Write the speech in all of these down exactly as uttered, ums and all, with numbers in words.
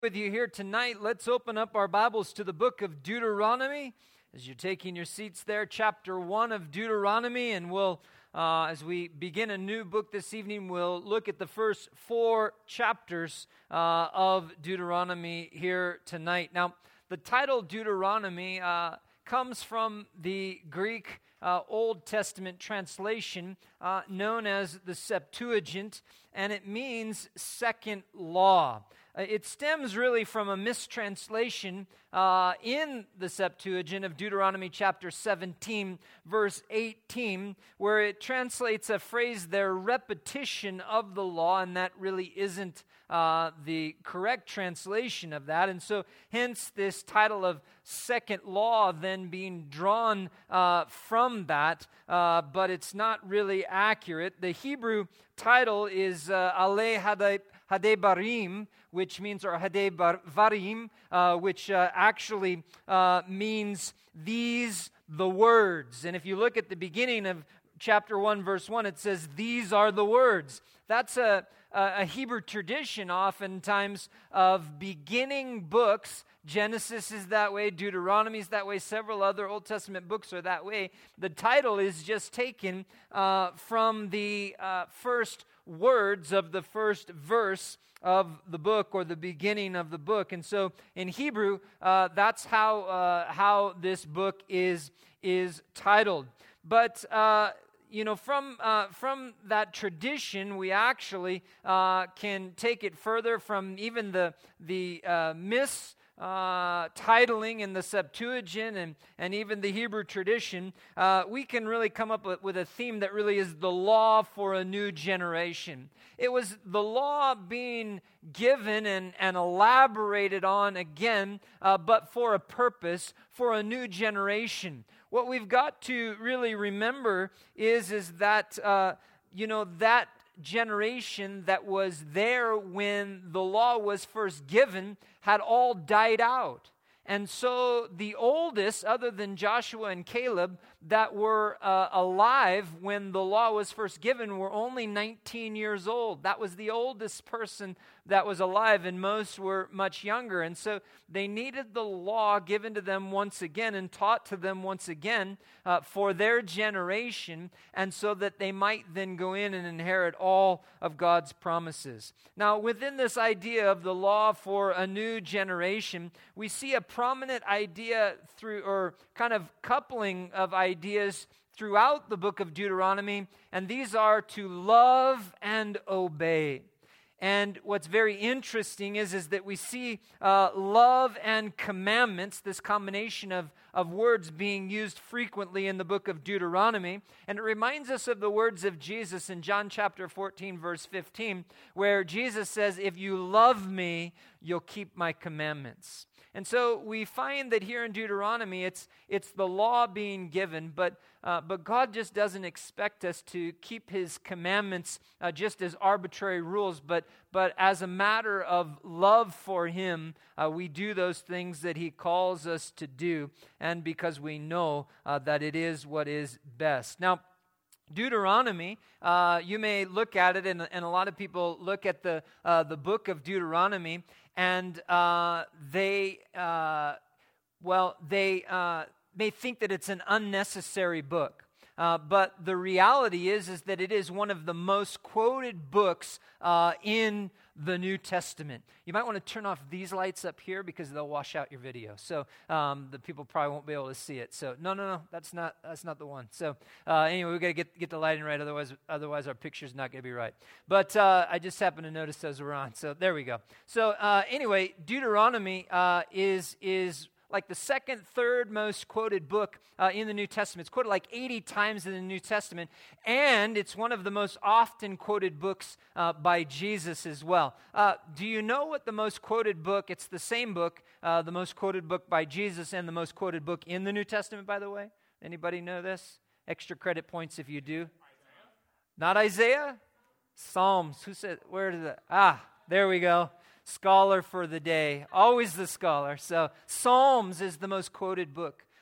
With you here tonight, let's open up our Bibles to the book of Deuteronomy. As you're taking your seats there, chapter one of Deuteronomy, and we'll, uh, as we begin a new book this evening, we'll look at the first four chapters uh, of Deuteronomy here tonight. Now, the title Deuteronomy uh, comes from the Greek uh, Old Testament translation uh, known as the Septuagint, and it means second law. Uh, it stems really from a mistranslation uh, in the Septuagint of Deuteronomy chapter seventeen, verse eighteen, where it translates a phrase there, repetition of the law, and that really isn't uh, the correct translation of that. And so hence this title of second law then being drawn uh, from that, uh, but it's not really accurate. The Hebrew title is uh, Ale Hadei Hadebarim, which means, or Hadevarim, uh, which uh, actually uh, means these the words. And if you look at the beginning of chapter one, verse one, it says, these are the words. That's a, a Hebrew tradition oftentimes of beginning books. Genesis is that way, Deuteronomy is that way, several other Old Testament books are that way. The title is just taken uh, from the uh, first words of the first verse of the book, or the beginning of the book. And so in Hebrew, uh, that's how uh, how this book is is titled. But uh, you know, from uh, from that tradition, we actually uh, can take it further from even the the uh, mis. Uh, titling in the Septuagint and, and even the Hebrew tradition, uh, we can really come up with, with a theme that really is the law for a new generation. It was the law being given and, and elaborated on again, uh, but for a purpose, for a new generation. What we've got to really remember is, is that, uh, you know, that generation that was there when the law was first given had all died out. And so the oldest, other than Joshua and Caleb, that were uh, alive when the law was first given were only nineteen years old. That was the oldest person that was alive, and most were much younger. And so they needed the law given to them once again and taught to them once again uh, for their generation, and so that they might then go in and inherit all of God's promises. Now, within this idea of the law for a new generation, we see a prominent idea through, or kind of coupling of ideas throughout the book of Deuteronomy, and these are to love and obey. And what's very interesting is, is that we see uh, love and commandments, this combination of, of words being used frequently in the book of Deuteronomy. And it reminds us of the words of Jesus in John chapter fourteen, verse fifteen, where Jesus says, if you love me, you'll keep my commandments. And so we find that here in Deuteronomy, it's it's the law being given, but uh, but God just doesn't expect us to keep His commandments uh, just as arbitrary rules, but but as a matter of love for Him, uh, we do those things that He calls us to do, and because we know uh, that it is what is best. Now, Deuteronomy, uh, you may look at it, and, and a lot of people look at the uh, the book of Deuteronomy, and uh, they, uh, well, they uh, may think that it's an unnecessary book. Uh, but the reality is, is that it is one of the most quoted books uh, in the New Testament. You might want to turn off these lights up here because they'll wash out your video. So um, the people probably won't be able to see it. So no, no, no, that's not that's not the one. So uh, anyway, we got to get get the lighting right. Otherwise, otherwise our picture's not going to be right. But uh, I just happened to notice those were on. So there we go. So uh, anyway, Deuteronomy uh, is is. like the second, third most quoted book uh, in the New Testament. It's quoted like eighty times in the New Testament, and it's one of the most often quoted books uh, by Jesus as well. Uh, do you know what the most quoted book, it's the same book, uh, the most quoted book by Jesus and the most quoted book in the New Testament, by the way? Anybody know this? Extra credit points if you do. Isaiah. Not Isaiah? Psalms. Who said, where did that? Ah, there we go. Scholar for the day, always the scholar. So Psalms is the most quoted book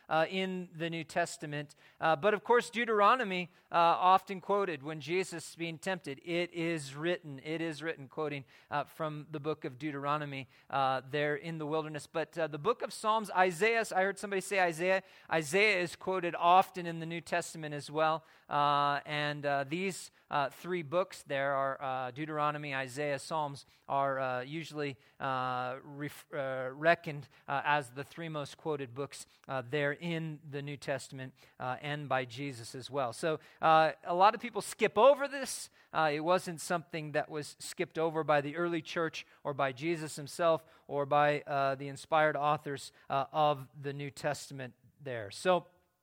uh, in the New Testament. Uh, but of course, Deuteronomy, uh, often quoted when Jesus is being tempted. It is written, it is written, quoting uh, from the book of Deuteronomy uh, there in the wilderness. But uh, the book of Psalms, Isaiah, I heard somebody say Isaiah. Isaiah is quoted often in the New Testament as well. Uh, and uh, these uh, three books there are uh, Deuteronomy, Isaiah, Psalms are uh, usually uh, ref- uh, reckoned uh, as the three most quoted books uh, there in the New Testament uh, and by Jesus as well. So uh, a lot of people skip over this. Uh, it wasn't something that was skipped over by the early church or by Jesus himself or by uh, the inspired authors uh, of the New Testament there. So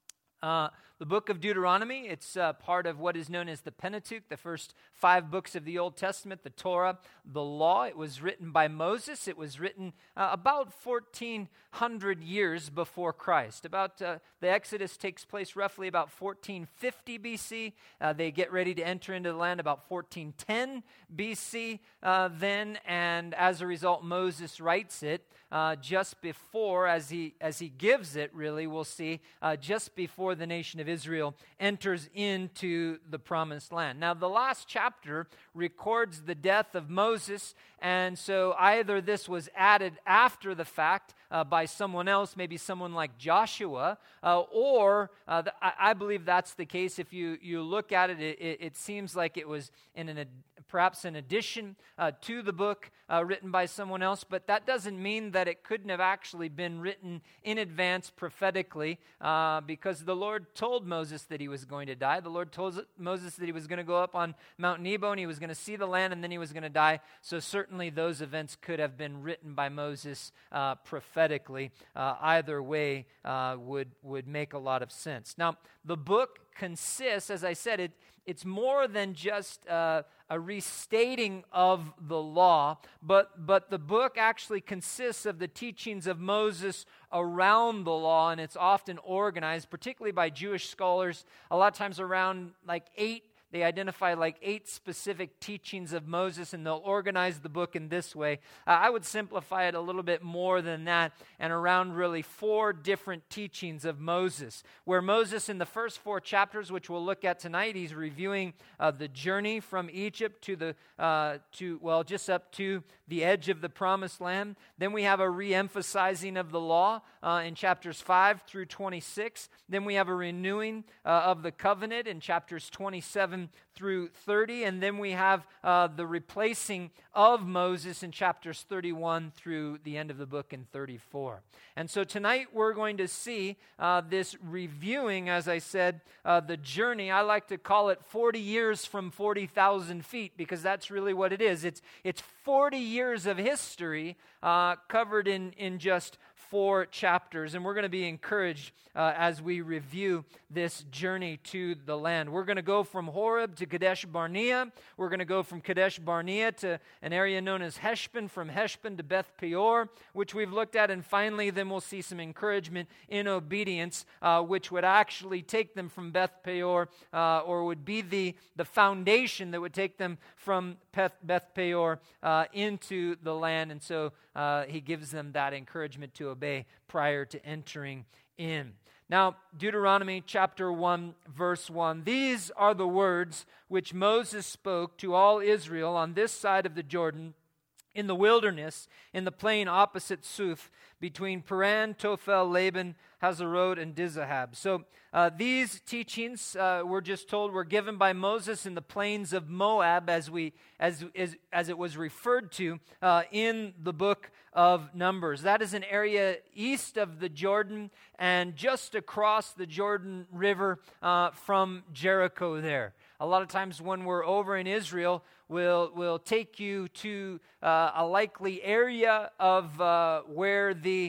Uh, the book of Deuteronomy, it's uh, part of what is known as the Pentateuch, the first five books of the Old Testament, the Torah, the law. It was written by Moses. It was written uh, about fourteen hundred years before Christ. About uh, the Exodus takes place roughly about fourteen fifty B C. Uh, they get ready to enter into the land about fourteen ten B C uh, then, and as a result, Moses writes it uh, just before, as he as he gives it, really, we'll see, uh, just before the nation of Israel enters into the promised land. Now, the last chapter records the death of Moses, and so either this was added after the fact uh, by someone else, maybe someone like Joshua, uh, or uh, the, I, I believe that's the case. If you, you look at it, it, it, it seems like it was in an ad, perhaps an addition uh, to the book uh, written by someone else, but that doesn't mean that it couldn't have actually been written in advance prophetically, uh, because the Lord told Moses that he was going to die. The Lord told Moses that he was going to go up on Mount Nebo and he was going to see the land and then he was going to die. So certainly those events could have been written by Moses uh, prophetically. Uh, either way uh, would, would make a lot of sense. Now, the book consists, as I said, it it's more than just uh, a restating of the law, but but the book actually consists of the teachings of Moses around the law, and it's often organized, particularly by Jewish scholars, a lot of times around like eight. They identify like eight specific teachings of Moses, and they'll organize the book in this way. Uh, I would simplify it a little bit more than that, and around really four different teachings of Moses, where Moses in the first four chapters, which we'll look at tonight, he's reviewing uh, the journey from Egypt to the uh, to well, just up to the edge of the promised land. Then we have a re-emphasizing of the law uh, in chapters five through twenty-six. Then we have a renewing uh, of the covenant in chapters twenty-seven through thirty, and then we have uh, the replacing of Moses in chapters thirty-one through the end of the book in thirty-four. And so tonight we're going to see uh, this reviewing, as I said, uh, the journey. I like to call it forty years from forty thousand feet, because that's really what it is. It's it's forty years of history uh, covered in, in just four chapters, and we're going to be encouraged uh, as we review this journey to the land. We're going to go from Horeb to Kadesh Barnea. We're going to go from Kadesh Barnea to an area known as Heshbon, from Heshbon to Beth Peor, which we've looked at, and finally then we'll see some encouragement in obedience, uh, which would actually take them from Beth Peor, uh, or would be the, the foundation that would take them from Beth, Beth Peor uh, into the land, and so uh, he gives them that encouragement to obey prior to entering in. Now, Deuteronomy chapter one, verse one. These are the words which Moses spoke to all Israel on this side of the Jordan, in the wilderness, in the plain opposite Suph, between Paran, Tophel, Laban, Hazarot, and Dizahab. So uh, these teachings, uh, we're just told, were given by Moses in the plains of Moab, as we as as, as it was referred to uh, in the book of Numbers. That is an area east of the Jordan and just across the Jordan River uh, from Jericho there. A lot of times when we're over in Israel, we'll, we'll take you to uh, a likely area of uh, where the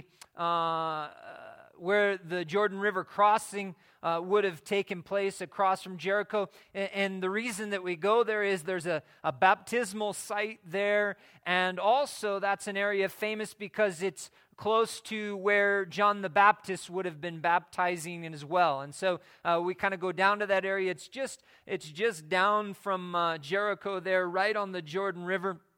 uh, where the Jordan River crossing uh, would have taken place across from Jericho. And, and the reason that we go there is there's a, a baptismal site there, and also that's an area famous because it's close to where John the Baptist would have been baptizing in as well. And so uh, we kind of go down to that area. It's just it's just down from uh, Jericho there, right on the Jordan River.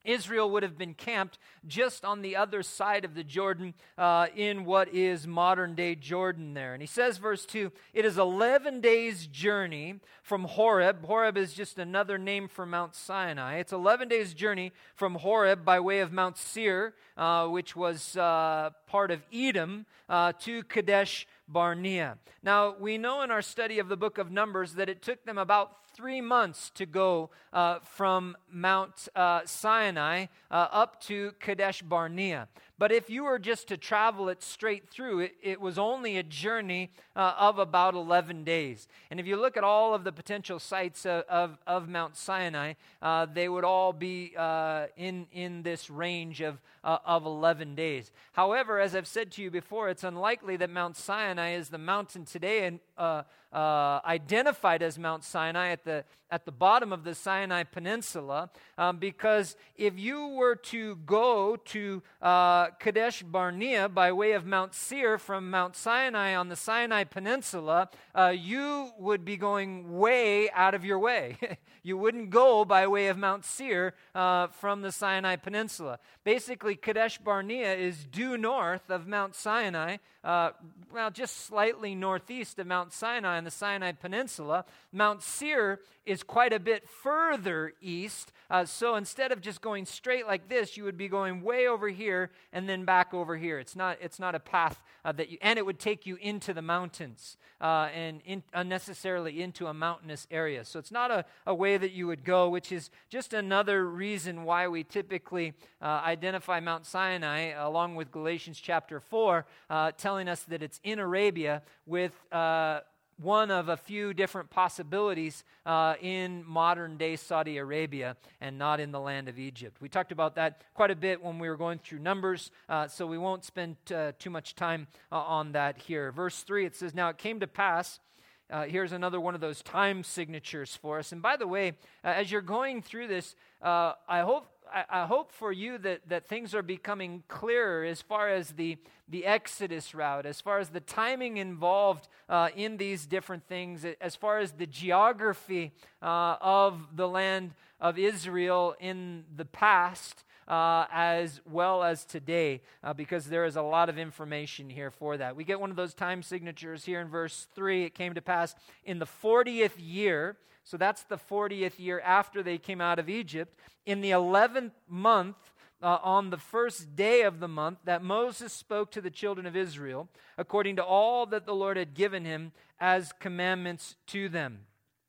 Israel would have been camped just on the other side of the Jordan uh, in what is modern-day Jordan there. And he says, verse two, it is eleven days' journey from Horeb. Horeb is just another name for Mount Sinai. It's eleven days' journey from Horeb by way of Mount Seir, uh, which was uh, part of Edom, uh, to Kadesh Barnea. Now, we know in our study of the book of Numbers that it took them about three months to go uh, from Mount uh, Sinai uh, up to Kadesh Barnea. But if you were just to travel it straight through, it, it was only a journey uh, of about eleven days. And if you look at all of the potential sites of, of, of Mount Sinai, uh, they would all be uh, in, in this range of, uh, of eleven days. However, as I've said to you before, it's unlikely that Mount Sinai is the mountain today and uh, uh, identified as Mount Sinai at the at the bottom of the Sinai Peninsula, um, because if you were to go to uh, Kadesh Barnea by way of Mount Seir from Mount Sinai on the Sinai Peninsula, uh, you would be going way out of your way. You wouldn't go by way of Mount Seir uh, from the Sinai Peninsula. Basically, Kadesh Barnea is due north of Mount Sinai, uh, well, just slightly northeast of Mount Sinai on the Sinai Peninsula. Mount Seir is quite a bit further east, uh, so instead of just going straight like this, you would be going way over here and then back over here. It's not it's not a path uh, that you, and it would take you into the mountains uh, and in, unnecessarily into a mountainous area. So it's not a, a way that you would go, which is just another reason why we typically uh, identify Mount Sinai along with Galatians chapter four, uh, telling us that it's in Arabia with uh, one of a few different possibilities uh, in modern-day Saudi Arabia and not in the land of Egypt. We talked about that quite a bit when we were going through Numbers, uh, so we won't spend uh, too much time uh, on that here. Verse three, it says, now it came to pass, uh, here's another one of those time signatures for us. And by the way, uh, as you're going through this, uh, I hope I, I hope for you that, that things are becoming clearer as far as the, the Exodus route, as far as the timing involved uh, in these different things, as far as the geography uh, of the land of Israel in the past, uh, as well as today, uh, because there is a lot of information here for that. We get one of those time signatures here in verse three. It came to pass in the fortieth year, so that's the fortieth year after they came out of Egypt, in the eleventh month, uh, on the first day of the month, that Moses spoke to the children of Israel, according to all that the Lord had given him as commandments to them.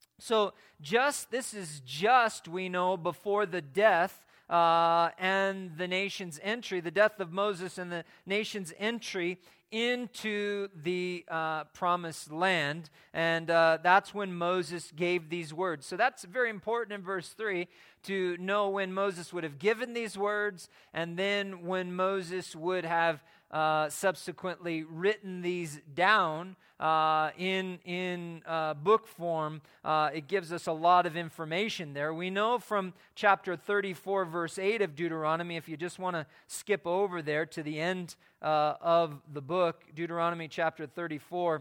So just, this is just, we know, before the death uh, and the nation's entry, the death of Moses and the nation's entry into the uh, promised land, and uh, that's when Moses gave these words. So that's very important in verse three to know when Moses would have given these words, and then when Moses would have uh, subsequently written these down uh, in in uh, book form. Uh, it gives us a lot of information there. We know from chapter thirty-four, verse eight of Deuteronomy, if you just want to skip over there to the end uh, of the book, Deuteronomy chapter thirty-four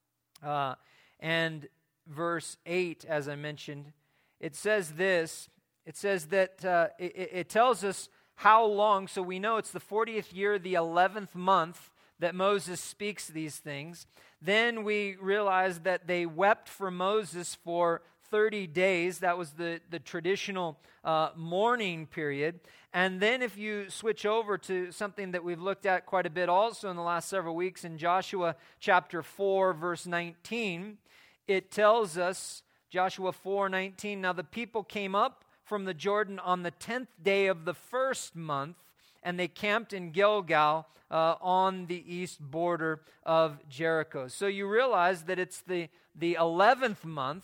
uh, and verse eight, as I mentioned, it says this. It says that uh, it, it teltells us how long, so we know it's the fortieth year, the eleventh month, that Moses speaks these things. Then we realize that they wept for Moses for thirty days. That was the, the traditional uh, mourning period. And then if you switch over to something that we've looked at quite a bit also in the last several weeks, in Joshua chapter four, verse nineteen, it tells us, Joshua four nineteen, now the people came up from the Jordan on the tenth day of the first month, and they camped in Gilgal uh, on the east border of Jericho. So you realize that it's the, the eleventh month,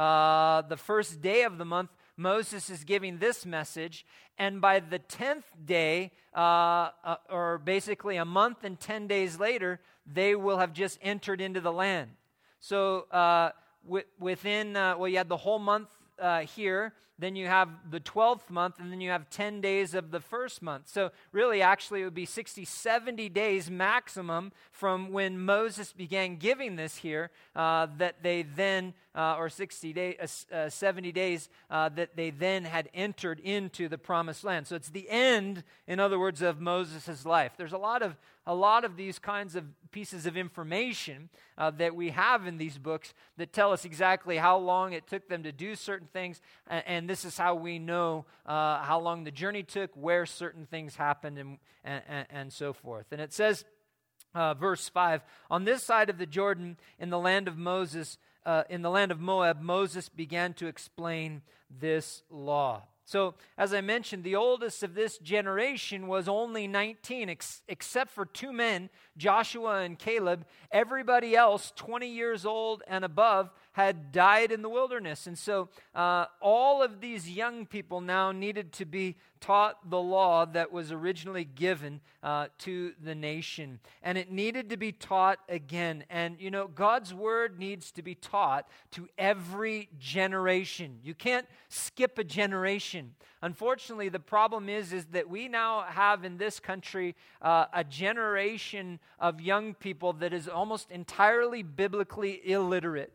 uh, the first day of the month, Moses is giving this message, and by the tenth day, uh, uh, or basically a month and ten days later, they will have just entered into the land. So uh, w- within, uh, well, you had the whole month uh, here, then you have the twelfth month, and then you have ten days of the first month. So really, actually, it would be sixty, seventy days maximum from when Moses began giving this here, uh, that they then, uh, or sixty days, uh, uh, seventy days, uh, that they then had entered into the promised land. So it's the end, in other words, of Moses' life. There's a lot of a lot of these kinds of pieces of information uh, that we have in these books that tell us exactly how long it took them to do certain things, and, and this is how we know uh, how long the journey took, where certain things happened, and and, and so forth. And it says, uh, verse five, on this side of the Jordan, in the land of Moses, uh, in the land of Moab, Moses began to explain this law. So, as I mentioned, the oldest of this generation was only nineteen, ex- except for two men, Joshua and Caleb. Everybody else, twenty years old and above, had died in the wilderness. And so, uh, all of these young people now needed to be taught the law that was originally given uh, to the nation. And it needed to be taught again. And, you know, God's word needs to be taught to every generation. You can't skip a generation. Unfortunately, the problem is, is that we now have in this country uh, a generation of young people that is almost entirely biblically illiterate.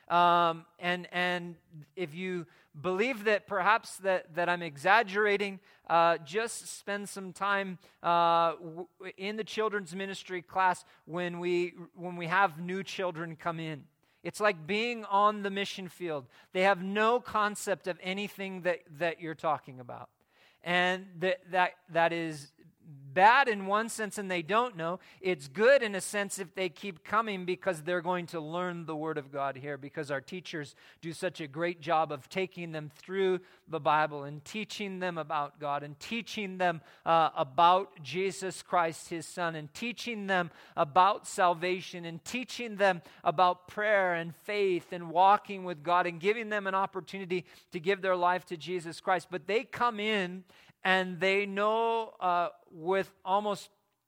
Um, and and if you believe that perhaps that, that I'm exaggerating, uh, just spend some time uh, w- in the children's ministry class when we when we have new children come in. It's like being on the mission field. They have no concept of anything that, that you're talking about. And that that that is bad in one sense, and they don't know. It's good in a sense if they keep coming, because they're going to learn the Word of God here, because our teachers do such a great job of taking them through the Bible and teaching them about God and teaching them uh, about Jesus Christ, His Son, and teaching them about salvation and teaching them about prayer and faith and walking with God and giving them an opportunity to give their life to Jesus Christ. But they come in and they know uh, with almost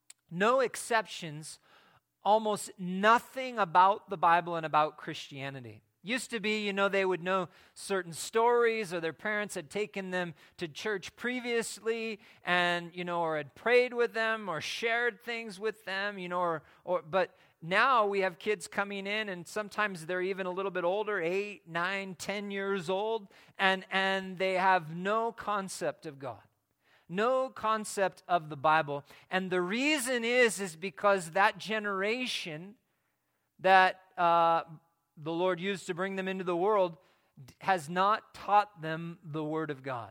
no exceptions, almost nothing about the Bible and about Christianity. Used to be, you know, they would know certain stories, or their parents had taken them to church previously and, you know, or had prayed with them or shared things with them, you know, or, or but now we have kids coming in, and sometimes they're even a little bit older, eight, nine, ten years old, and, and they have no concept of God. No concept of the Bible. And the reason is, is because that generation that uh, the Lord used to bring them into the world has not taught them the Word of God.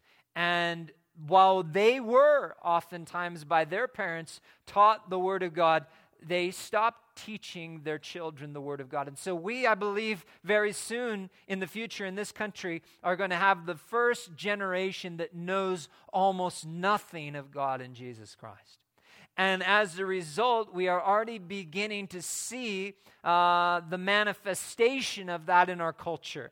And while they were oftentimes by their parents taught the Word of God, they stopped teaching their children the Word of God. And so we, I believe, very soon in the future in this country are going to have the first generation that knows almost nothing of God and Jesus Christ. And as a result, we are already beginning to see uh, the manifestation of that in our culture.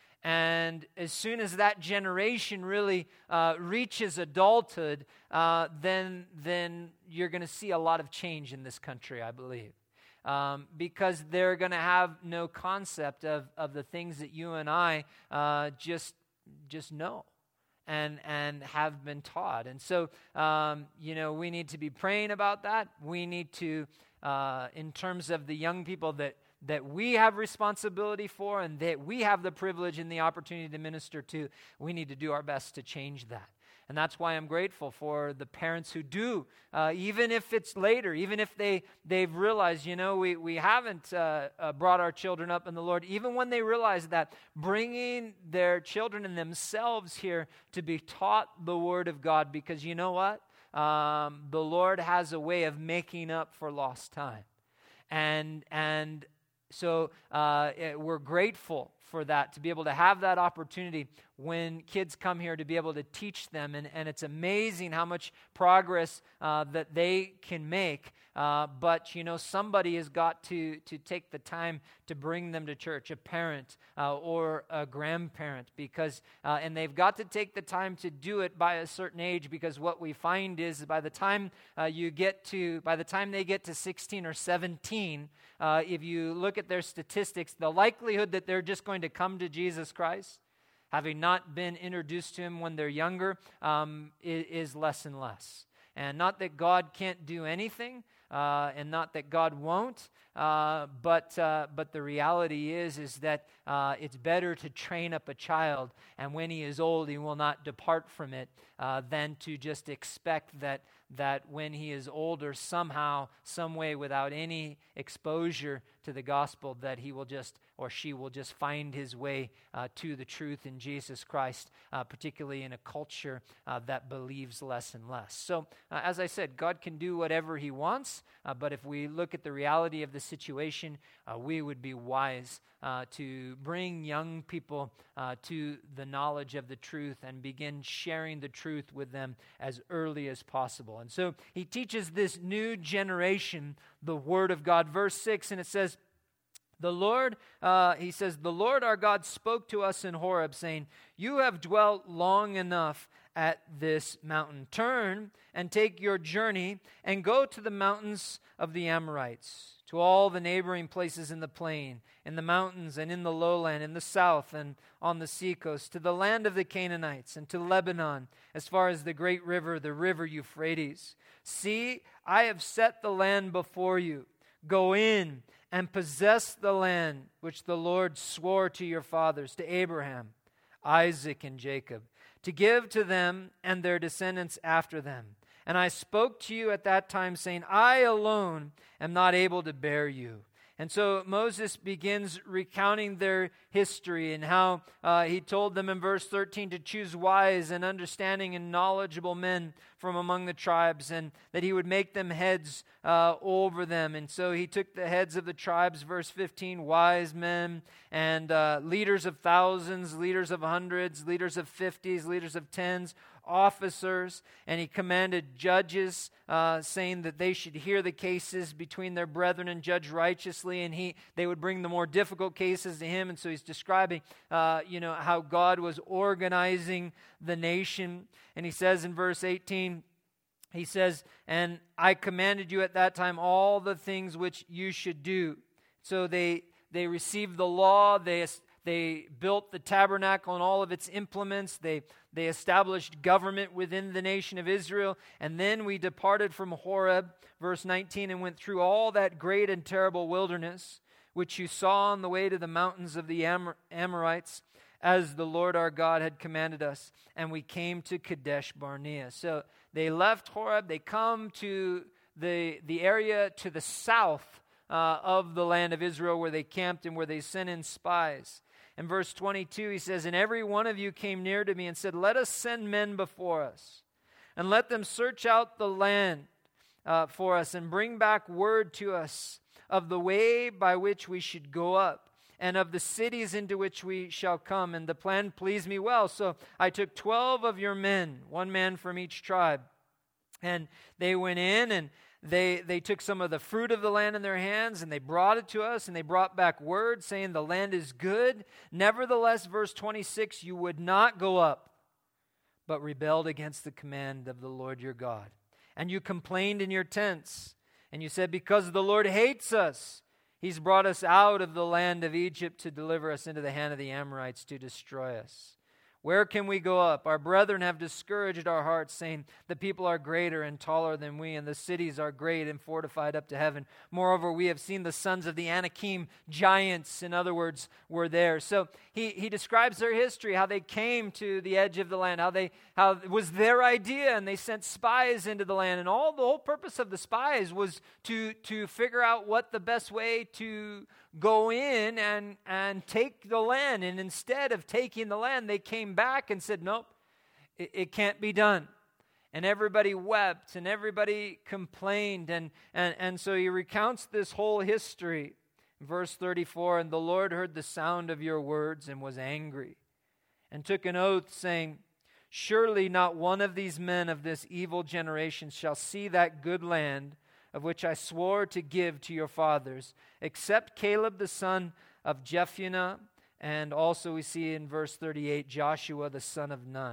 And as soon as that generation really uh, reaches adulthood, uh, then then you're going to see a lot of change in this country, I believe. Um, because they're going to have no concept of, of the things that you and I uh, just just know and and have been taught. And so, um, you know, we need to be praying about that. We need to, uh, in terms of the young people that that we have responsibility for and that we have the privilege and the opportunity to minister to, we need to do our best to change that. And that's why I'm grateful for the parents who do, uh, even if it's later, even if they, they've realized, you know, we, we haven't uh, uh, brought our children up in the Lord, even when they realize that, bringing their children and themselves here to be taught the Word of God, because you know what? Um, the Lord has a way of making up for lost time. And, and, So uh, it, we're grateful for that, to be able to have that opportunity when kids come here to be able to teach them. And, and it's amazing how much progress uh, that they can make. Uh, but, you know, somebody has got to, to take the time to bring them to church, a parent uh, or a grandparent, because, uh, and they've got to take the time to do it by a certain age, because what we find is by the time uh, you get to, by the time they get to sixteen or seventeen, uh, if you look at their statistics, the likelihood that they're just going to come to Jesus Christ having not been introduced to him when they're younger, um, is, is less and less. And not that God can't do anything, uh, and not that God won't, uh, but uh, but the reality is is that uh, it's better to train up a child, and when he is old, he will not depart from it, uh, than to just expect that that when he is older, somehow, some way, without any exposure to the gospel, that he will just, or she will just find his way uh, to the truth in Jesus Christ, uh, particularly in a culture uh, that believes less and less. So, uh, as I said, God can do whatever he wants, uh, but if we look at the reality of the situation, uh, we would be wise uh, to bring young people uh, to the knowledge of the truth and begin sharing the truth with them as early as possible. And so he teaches this new generation the Word of God. Verse six, and it says, The Lord, uh, he says, the Lord our God spoke to us in Horeb, saying, You have dwelt long enough at this mountain. Turn and take your journey and go to the mountains of the Amorites, to all the neighboring places in the plain, in the mountains and in the lowland, in the south and on the seacoast, to the land of the Canaanites and to Lebanon, as far as the great river, the river Euphrates. See, I have set the land before you. Go in and possess the land which the Lord swore to your fathers, to Abraham, Isaac, and Jacob, to give to them and their descendants after them. And I spoke to you at that time, saying, I alone am not able to bear you. And so Moses begins recounting their history and how uh, he told them in verse thirteen to choose wise and understanding and knowledgeable men from among the tribes, and that he would make them heads uh, over them. And so he took the heads of the tribes, verse fifteen, wise men and uh, leaders of thousands, leaders of hundreds, leaders of fifties, leaders of tens, officers, and he commanded judges, uh, saying that they should hear the cases between their brethren and judge righteously, and he they would bring the more difficult cases to him. And so he's describing, uh, you know, how God was organizing the nation. And he says in verse eighteen, he says, and I commanded you at that time all the things which you should do. So they they received the law, they They built the tabernacle and all of its implements. They, they established government within the nation of Israel. And then we departed from Horeb, verse nineteen, and went through all that great and terrible wilderness, which you saw on the way to the mountains of the Amor- Amorites, as the Lord our God had commanded us. And we came to Kadesh Barnea. So they left Horeb. They come to the, the area to the south uh, of the land of Israel, where they camped and where they sent in spies. In verse twenty-two, he says, And every one of you came near to me and said, Let us send men before us, and let them search out the land uh, for us, and bring back word to us of the way by which we should go up, and of the cities into which we shall come. And the plan pleased me well. So I took twelve of your men, one man from each tribe, and they went in, and They they took some of the fruit of the land in their hands, and they brought it to us, and they brought back word saying the land is good. Nevertheless, verse twenty-six, you would not go up, but rebelled against the command of the Lord your God. And you complained in your tents, and you said, because the Lord hates us, he's brought us out of the land of Egypt to deliver us into the hand of the Amorites to destroy us. Where can we go up? Our brethren have discouraged our hearts, saying, the people are greater and taller than we, and the cities are great and fortified up to heaven. Moreover, we have seen the sons of the Anakim, giants, in other words, were there. So he, he describes their history, how they came to the edge of the land, how they how it was their idea, and they sent spies into the land. And all the whole purpose of the spies was to, to figure out what the best way to go in and, and take the land. And instead of taking the land, they came back and said, nope, it, it can't be done. And everybody wept and everybody complained. And, and, and so he recounts this whole history. Verse thirty-four, and the Lord heard the sound of your words and was angry, and took an oath, saying, surely not one of these men of this evil generation shall see that good land of which I swore to give to your fathers, except Caleb the son of Jephunneh, and also we see in verse thirty-eight, Joshua the son of Nun.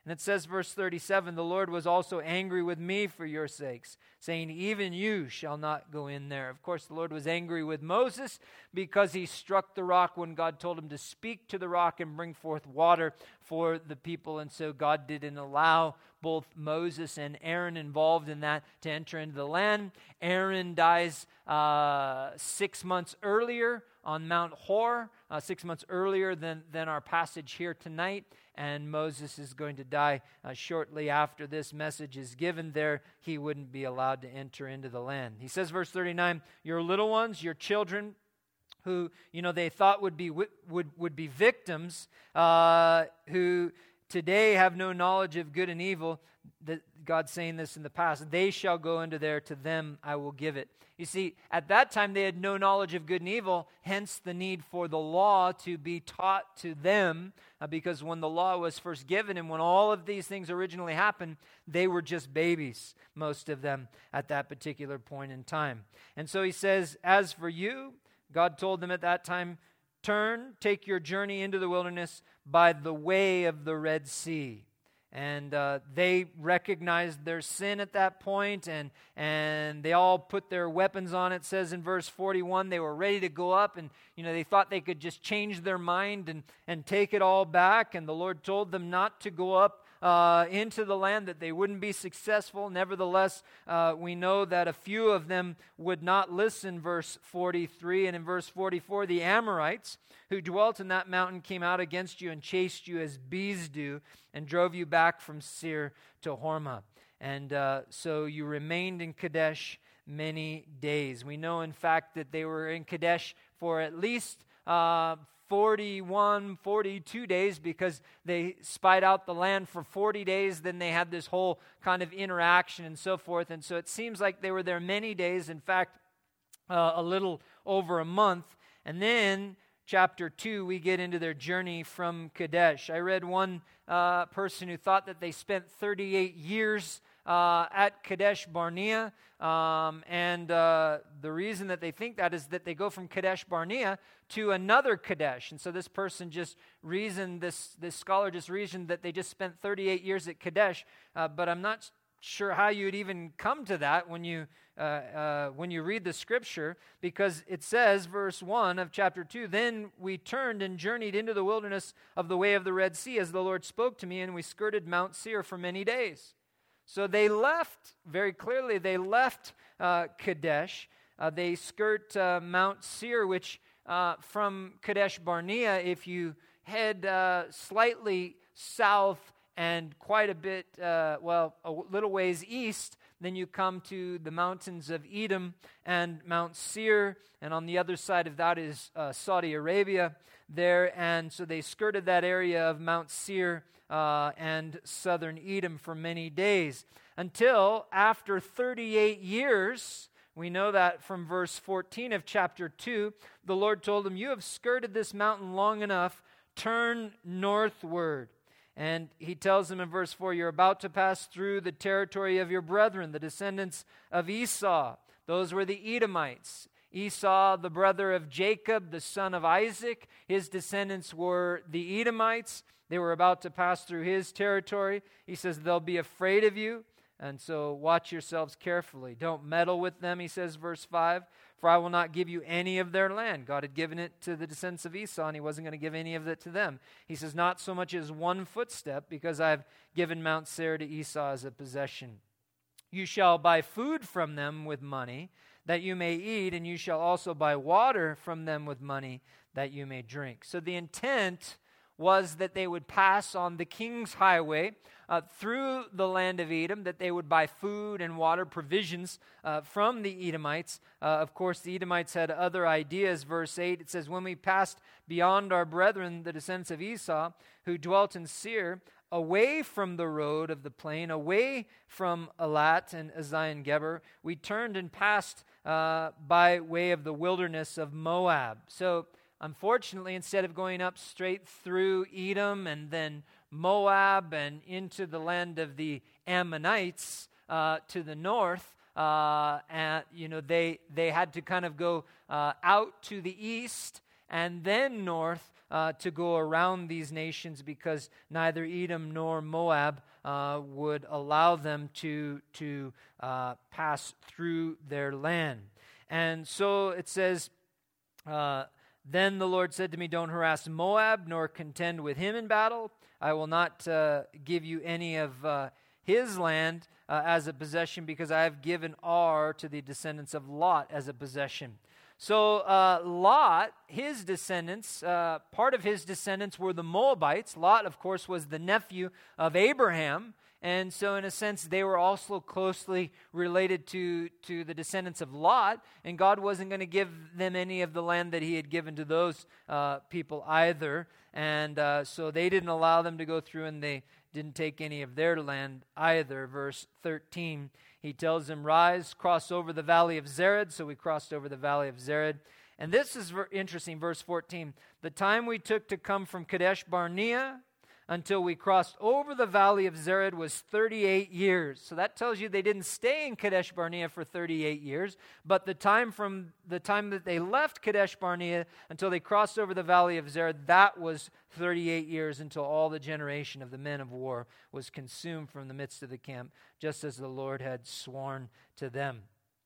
And it says, verse thirty-seven, the Lord was also angry with me for your sakes, saying, even you shall not go in there. Of course, the Lord was angry with Moses because he struck the rock when God told him to speak to the rock and bring forth water for the people. And so God didn't allow both Moses and Aaron involved in that to enter into the land. Aaron dies uh, six months earlier on Mount Hor, uh, six months earlier than, than our passage here tonight. And Moses is going to die uh, shortly after this message is given there. He wouldn't be allowed to enter into the land. He says, verse thirty-nine, your little ones, your children, who, you know, they thought would be would would be victims, uh, who today have no knowledge of good and evil. That God's saying this in the past. They shall go into there, to them I will give it. You see, at that time they had no knowledge of good and evil, hence the need for the law to be taught to them, uh, because when the law was first given and when all of these things originally happened, they were just babies, most of them, at that particular point in time. And so he says, as for you, God told them at that time, turn, take your journey into the wilderness by the way of the Red Sea. And uh, they recognized their sin at that point, and and they all put their weapons on. It says in verse forty-one, they were ready to go up, and you know they thought they could just change their mind and, and take it all back. And the Lord told them not to go up Uh, into the land, that they wouldn't be successful. Nevertheless, uh, we know that a few of them would not listen, verse forty-three. And in verse forty-four, the Amorites who dwelt in that mountain came out against you and chased you as bees do and drove you back from Seir to Hormah. And uh, so you remained in Kadesh many days. We know, in fact, that they were in Kadesh for at least uh, forty-one, forty-two days, because they spied out the land for forty days. Then they had this whole kind of interaction and so forth. And so it seems like they were there many days, in fact, uh, a little over a month. And then chapter two, we get into their journey from Kadesh. I read one uh, person who thought that they spent thirty-eight years uh, at Kadesh Barnea. Um, and uh, the reason that they think that is that they go from Kadesh Barnea to another Kadesh. And so this person just reasoned, this, this scholar just reasoned that they just spent thirty-eight years at Kadesh. Uh, but I'm not sure how you'd even come to that when you uh, uh, when you read the scripture, because it says, verse one of chapter two, then we turned and journeyed into the wilderness of the way of the Red Sea as the Lord spoke to me, and we skirted Mount Seir for many days. So they left, very clearly, they left uh, Kadesh. Uh, they skirt uh, Mount Seir, which uh, from Kadesh Barnea, if you head uh, slightly south and quite a bit, uh, well, a little ways east, then you come to the mountains of Edom and Mount Seir, and on the other side of that is uh, Saudi Arabia there. And so they skirted that area of Mount Seir uh, and southern Edom for many days, until after thirty-eight years, we know that from verse fourteen of chapter two, the Lord told them, you have skirted this mountain long enough, turn northward. And he tells them in verse four, you're about to pass through the territory of your brethren, the descendants of Esau. Those were the Edomites. Esau, the brother of Jacob, the son of Isaac. His descendants were the Edomites. They were about to pass through his territory. He says, they'll be afraid of you. And so watch yourselves carefully. Don't meddle with them, he says, verse five. For I will not give you any of their land. God had given it to the descendants of Esau, and he wasn't going to give any of it to them. He says, not so much as one footstep, because I have given Mount Seir to Esau as a possession. You shall buy food from them with money, that you may eat, and you shall also buy water from them with money, that you may drink. So the intent was that they would pass on the king's highway uh, through the land of Edom, that they would buy food and water, provisions uh, from the Edomites. Uh, of course, the Edomites had other ideas. Verse eight, it says, when we passed beyond our brethren, the descendants of Esau, who dwelt in Seir, away from the road of the plain, away from Elat and Ezion-Geber, we turned and passed uh, by way of the wilderness of Moab. So, unfortunately, instead of going up straight through Edom and then Moab and into the land of the Ammonites uh, to the north, uh, and you know they they had to kind of go uh, out to the east and then north uh, to go around these nations because neither Edom nor Moab uh, would allow them to, to uh, pass through their land. And so it says, uh, then the Lord said to me, don't harass Moab, nor contend with him in battle. I will not uh, give you any of uh, his land uh, as a possession, because I have given Ar to the descendants of Lot as a possession. So uh, Lot, his descendants, uh, part of his descendants were the Moabites. Lot, of course, was the nephew of Abraham. And so in a sense, they were also closely related to, to the descendants of Lot. And God wasn't going to give them any of the land that he had given to those uh, people either. And uh, so they didn't allow them to go through, and they didn't take any of their land either. Verse thirteen, he tells them, rise, cross over the valley of Zered. So we crossed over the valley of Zered. And this is ver- interesting, verse fourteen. The time we took to come from Kadesh Barnea until we crossed over the valley of Zered was thirty-eight years. So that tells you they didn't stay in Kadesh Barnea for thirty-eight years, but the time from the time that they left Kadesh Barnea until they crossed over the valley of Zered, that was thirty-eight years, until all the generation of the men of war was consumed from the midst of the camp, just as the Lord had sworn to them.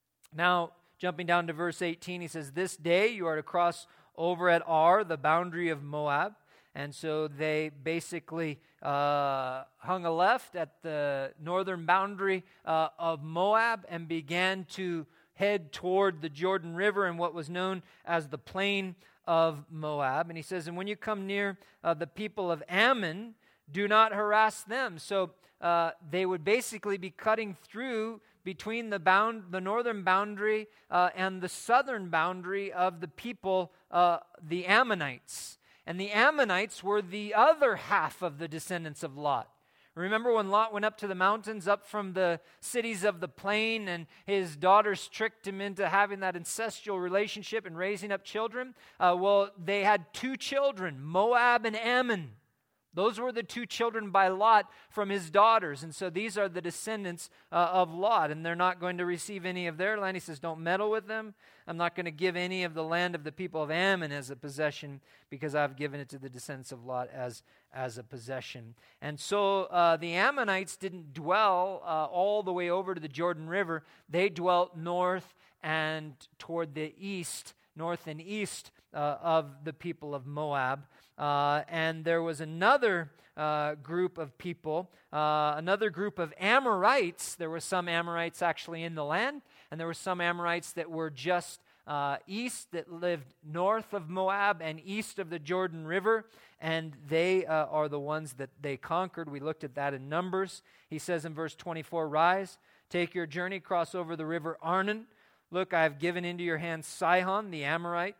Now, jumping down to verse eighteen, he says, this day you are to cross over at Ar, the boundary of Moab. And so they basically uh, hung a left at the northern boundary uh, of Moab and began to head toward the Jordan River and what was known as the plain of Moab. And he says, and when you come near uh, the people of Ammon, do not harass them. So uh, they would basically be cutting through between the bound, the northern boundary uh, and the southern boundary of the people, uh, the Ammonites. And the Ammonites were the other half of the descendants of Lot. Remember when Lot went up to the mountains, up from the cities of the plain, and his daughters tricked him into having that incestual relationship and raising up children? Uh, well, they had two children, Moab and Ammon. Those were the two children by Lot from his daughters. And so these are the descendants uh, of Lot, and they're not going to receive any of their land. He says, don't meddle with them. I'm not going to give any of the land of the people of Ammon as a possession, because I've given it to the descendants of Lot as, as a possession. And so uh, the Ammonites didn't dwell uh, all the way over to the Jordan River. They dwelt north and toward the east, north and east uh, of the people of Moab. Uh, and there was another uh, group of people, uh, another group of Amorites. There were some Amorites actually in the land, and there were some Amorites that were just uh, east, that lived north of Moab and east of the Jordan River, and they uh, are the ones that they conquered. We looked at that in Numbers. He says in verse twenty-four, rise, take your journey, cross over the river Arnon. Look, I have given into your hands Sihon, the Amorite,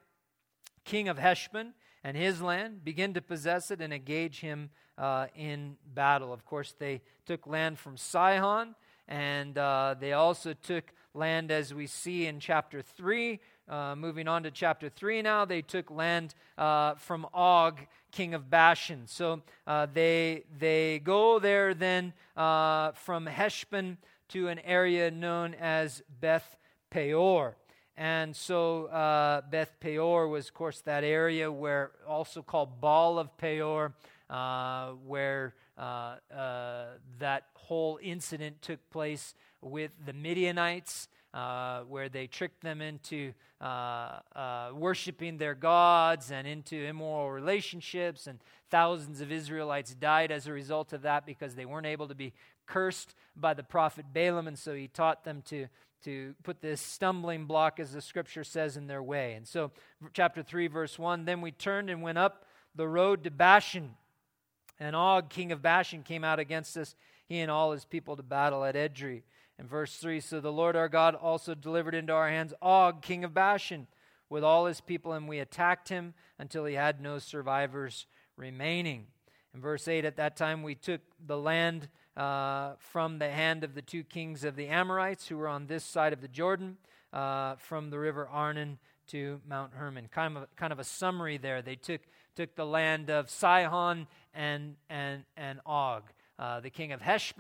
king of Heshbon, and his land. Begin to possess it and engage him uh, in battle. Of course, they took land from Sihon, and uh, they also took land, as we see in chapter three. Uh, moving on to chapter three now, they took land uh, from Og, king of Bashan. So uh, they they go there then uh, from Heshbon to an area known as Beth Peor. And so uh, Beth Peor was, of course, that area where, also called Baal of Peor, uh, where uh, uh, that whole incident took place with the Midianites, uh, where they tricked them into uh, uh, worshiping their gods and into immoral relationships, and thousands of Israelites died as a result of that because they weren't able to be cursed by the prophet Balaam, and so he taught them to to put this stumbling block, as the scripture says, in their way. And so chapter three, verse one, then we turned and went up the road to Bashan, and Og, king of Bashan, came out against us, he and all his people, to battle at Edrei. And verse three, so the Lord our God also delivered into our hands Og, king of Bashan, with all his people, and we attacked him until he had no survivors remaining. In verse eight, at that time we took the land Uh, from the hand of the two kings of the Amorites who were on this side of the Jordan, uh, from the river Arnon to Mount Hermon. Kind of, a, kind of a summary there. They took took the land of Sihon and and and Og, uh, the king of Heshbon,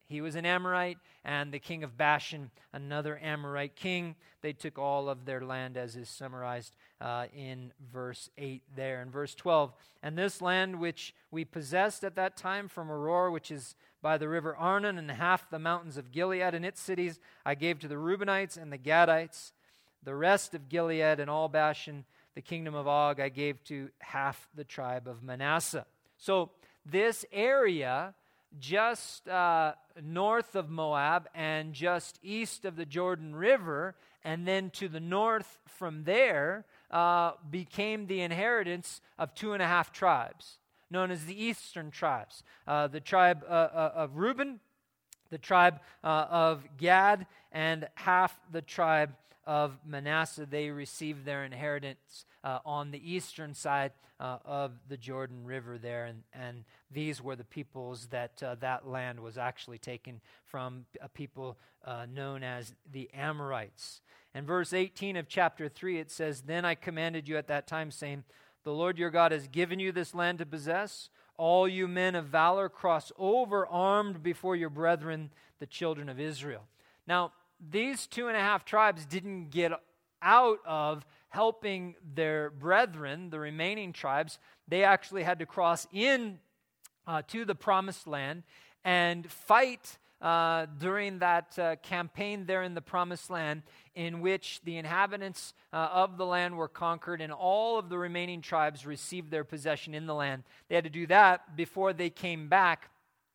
he was an Amorite, and the king of Bashan, another Amorite king. They took all of their land, as is summarized uh, in verse eight there. In verse twelve, and this land which we possessed at that time from Aroer, which is by the river Arnon, and half the mountains of Gilead and its cities, I gave to the Reubenites and the Gadites. The rest of Gilead and all Bashan, the kingdom of Og, I gave to half the tribe of Manasseh. So this area just uh, north of Moab and just east of the Jordan River, and then to the north from there, uh, became the inheritance of two and a half tribes, known as the eastern tribes. Uh, the tribe uh, uh, of Reuben, the tribe uh, of Gad, and half the tribe of Manasseh. They received their inheritance uh, on the eastern side uh, of the Jordan River there, and, and these were the peoples that uh, that land was actually taken from, a people uh, known as the Amorites. In verse eighteen of chapter three, it says, Then I commanded you at that time, saying, The Lord your God has given you this land to possess. All you men of valor, cross over armed before your brethren, the children of Israel. Now, these two and a half tribes didn't get out of helping their brethren, the remaining tribes. They actually had to cross in uh, to the promised land and fight uh, during that uh, campaign there in the promised land, in which the inhabitants uh, of the land were conquered and all of the remaining tribes received their possession in the land. They had to do that before they came back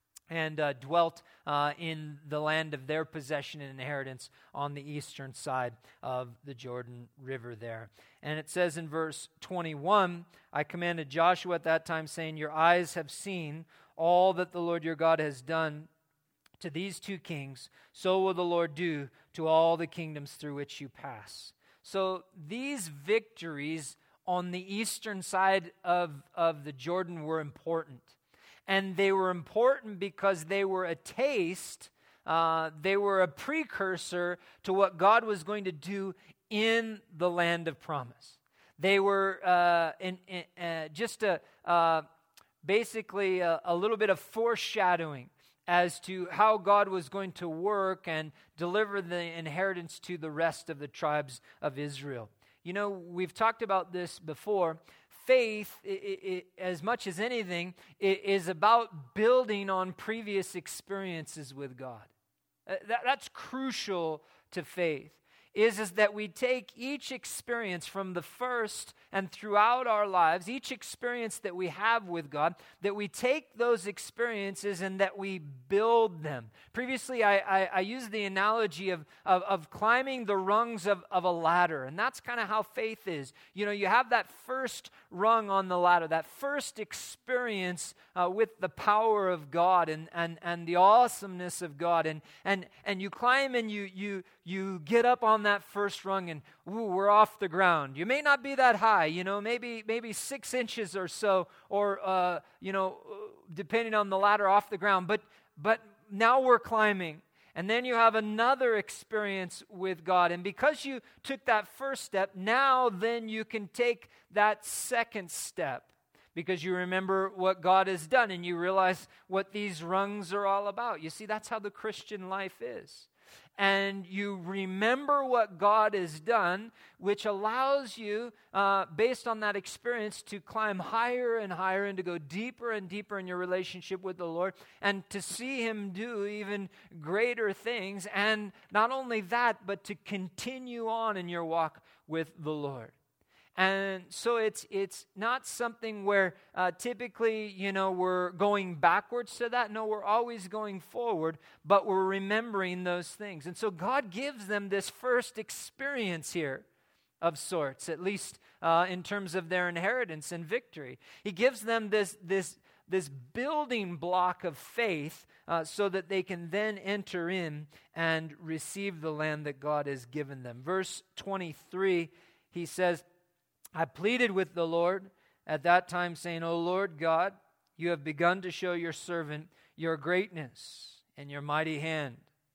and uh, dwelt uh, in the land of their possession and inheritance on the eastern side of the Jordan River there. And it says in verse twenty-one, I commanded Joshua at that time, saying, Your eyes have seen all that the Lord your God has done to these two kings, so will the Lord do to all the kingdoms through which you pass. So these victories on the eastern side of, of the Jordan were important. And they were important because they were a taste, uh, they were a precursor to what God was going to do in the land of promise. They were uh, in, in, uh, just a, uh, basically a, a little bit of foreshadowing as to how God was going to work and deliver the inheritance to the rest of the tribes of Israel. You know, we've talked about this before. Faith, it, it, as much as anything, it is about building on previous experiences with God. Uh, that, that's crucial to faith, is, is that we take each experience from the first and throughout our lives, each experience that we have with God, that we take those experiences and that we build them. Previously, I, I, I used the analogy of, of, of climbing the rungs of, of a ladder, and that's kind of how faith is. You know, you have that first rung on the ladder, that first experience uh, with the power of God and, and, and the awesomeness of God, and, and, and you climb and you, you, you get up on that first rung and, ooh, we're off the ground. You may not be that high, you know, maybe maybe six inches or so, or, uh, you know, depending on the ladder, off the ground. But but now we're climbing. And then you have another experience with God. And because you took that first step, now then you can take that second step, because you remember what God has done and you realize what these rungs are all about. You see, that's how the Christian life is. And you remember what God has done, which allows you, uh, based on that experience, to climb higher and higher and to go deeper and deeper in your relationship with the Lord and to see Him do even greater things. And not only that, but to continue on in your walk with the Lord. And so it's it's not something where uh, typically, you know, we're going backwards to that. No, we're always going forward, but we're remembering those things. And so God gives them this first experience here of sorts, at least uh, in terms of their inheritance and victory. He gives them this this this building block of faith uh, so that they can then enter in and receive the land that God has given them. Verse twenty-three, he says, I pleaded with the Lord at that time, saying, O Lord God, you have begun to show your servant your greatness and your mighty hand.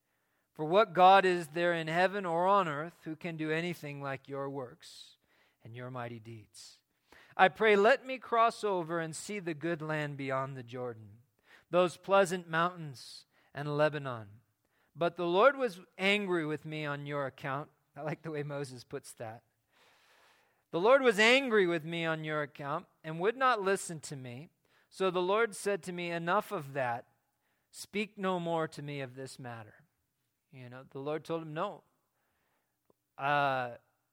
For what God is there in heaven or on earth who can do anything like your works and your mighty deeds? I pray, let me cross over and see the good land beyond the Jordan, those pleasant mountains and Lebanon. But the Lord was angry with me on your account. I like the way Moses puts that. The Lord was angry with me on your account and would not listen to me. So the Lord said to me, enough of that. Speak no more to me of this matter. You know, the Lord told him, no. Uh,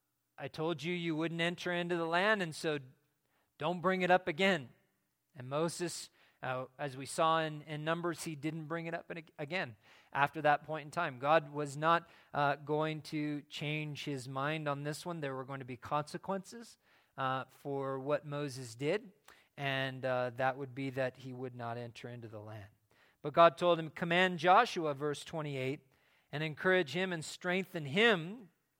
I told you you wouldn't enter into the land, and so don't bring it up again. And Moses, uh, as we saw in, in Numbers, he didn't bring it up again after that point in time. God was not uh, going to change his mind on this one. There were going to be consequences uh, for what Moses did, and uh, that would be that he would not enter into the land. But God told him, command Joshua, verse twenty-eight, and encourage him and strengthen him,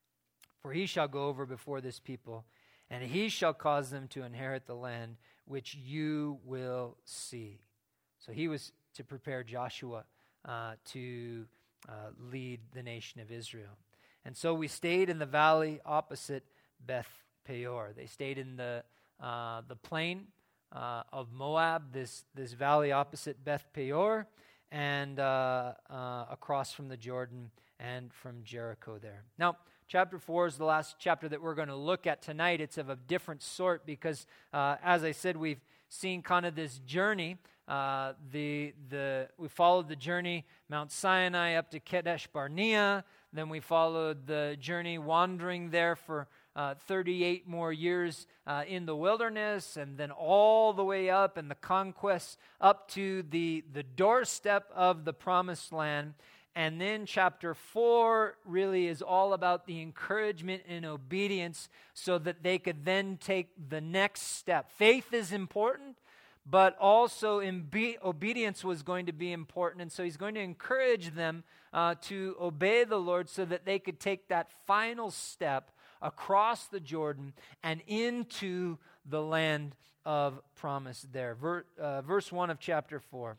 for he shall go over before this people, and he shall cause them to inherit the land which you will see. So he was to prepare Joshua uh, to uh, lead the nation of Israel. And so we stayed in the valley opposite Beth Peor. They stayed in the uh, the plain uh, of Moab, this this valley opposite Beth Peor, and uh, uh, across from the Jordan and from Jericho there. Now, chapter four is the last chapter that we're going to look at tonight. It's of a different sort because, uh, as I said, we've seen kind of this journey. Uh, the the we followed the journey Mount Sinai up to Kadesh Barnea. Then we followed the journey wandering there for uh, thirty-eight more years uh, in the wilderness, and then all the way up and the conquest up to the the doorstep of the Promised Land. And then chapter four really is all about the encouragement and obedience so that they could then take the next step. Faith is important, but also imbe- obedience was going to be important. And so he's going to encourage them uh, to obey the Lord so that they could take that final step across the Jordan and into the land of promise there. Ver- uh, verse one of chapter four.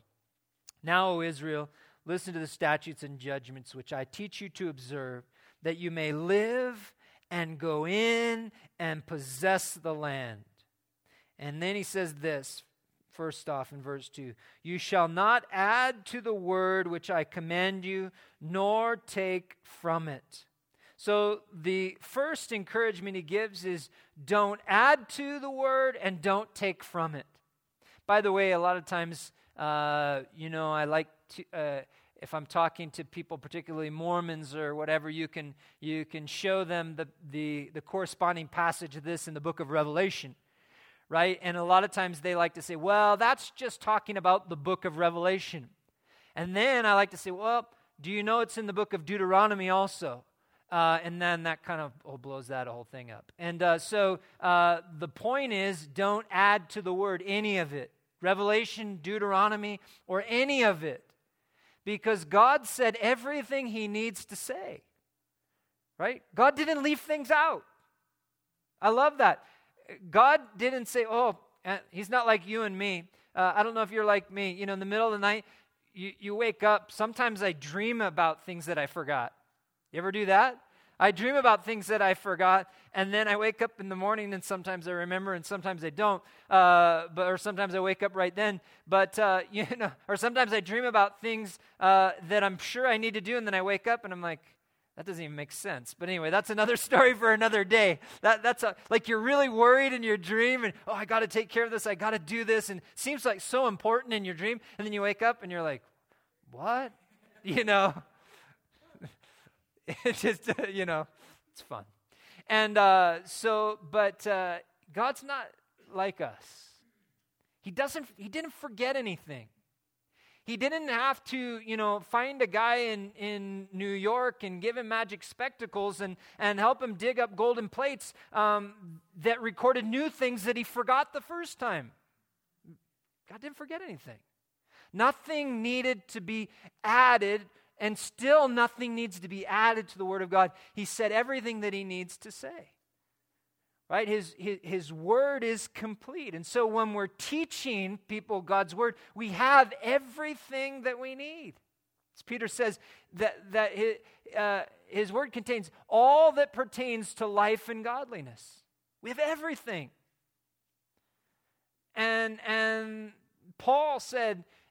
Now, O Israel, listen to the statutes and judgments which I teach you to observe, that you may live and go in and possess the land. And then he says this, first off in verse two, you shall not add to the word which I command you, nor take from it. So the first encouragement he gives is don't add to the word and don't take from it. By the way, a lot of times, uh, you know, I like to... Uh, If I'm talking to people, particularly Mormons or whatever, you can you can show them the, the, the corresponding passage of this in the book of Revelation, right? And a lot of times they like to say, well, that's just talking about the book of Revelation. And then I like to say, well, do you know it's in the book of Deuteronomy also? Uh, and then that kind of oh, blows that whole thing up. And uh, so uh, the point is, don't add to the word any of it. Revelation, Deuteronomy, or any of it. Because God said everything he needs to say, right? God didn't leave things out. I love that. God didn't say, oh, he's not like you and me. Uh, I don't know if you're like me. You know, in the middle of the night, you, you wake up. Sometimes I dream about things that I forgot. You ever do that? I dream about things that I forgot, and then I wake up in the morning, and sometimes I remember, and sometimes I don't. Uh, but or sometimes I wake up right then. But uh, you know, or sometimes I dream about things uh, that I'm sure I need to do, and then I wake up, and I'm like, that doesn't even make sense. But anyway, that's another story for another day. That that's a, like you're really worried in your dream, and oh, I got to take care of this. I got to do this, and it seems like so important in your dream, and then you wake up, and you're like, what? You know. It's just, uh, you know, it's fun. And uh, so, but uh, God's not like us. He doesn't, he didn't forget anything. He didn't have to, you know, find a guy in, in New York and give him magic spectacles and, and help him dig up golden plates um, that recorded new things that he forgot the first time. God didn't forget anything. Nothing needed to be added. And still nothing needs to be added to the Word of God. He said everything that he needs to say. Right? His, his, his Word is complete. And so when we're teaching people God's Word, we have everything that we need. As Peter says, that, that his, uh, his Word contains all that pertains to life and godliness. We have everything. And, and Paul said,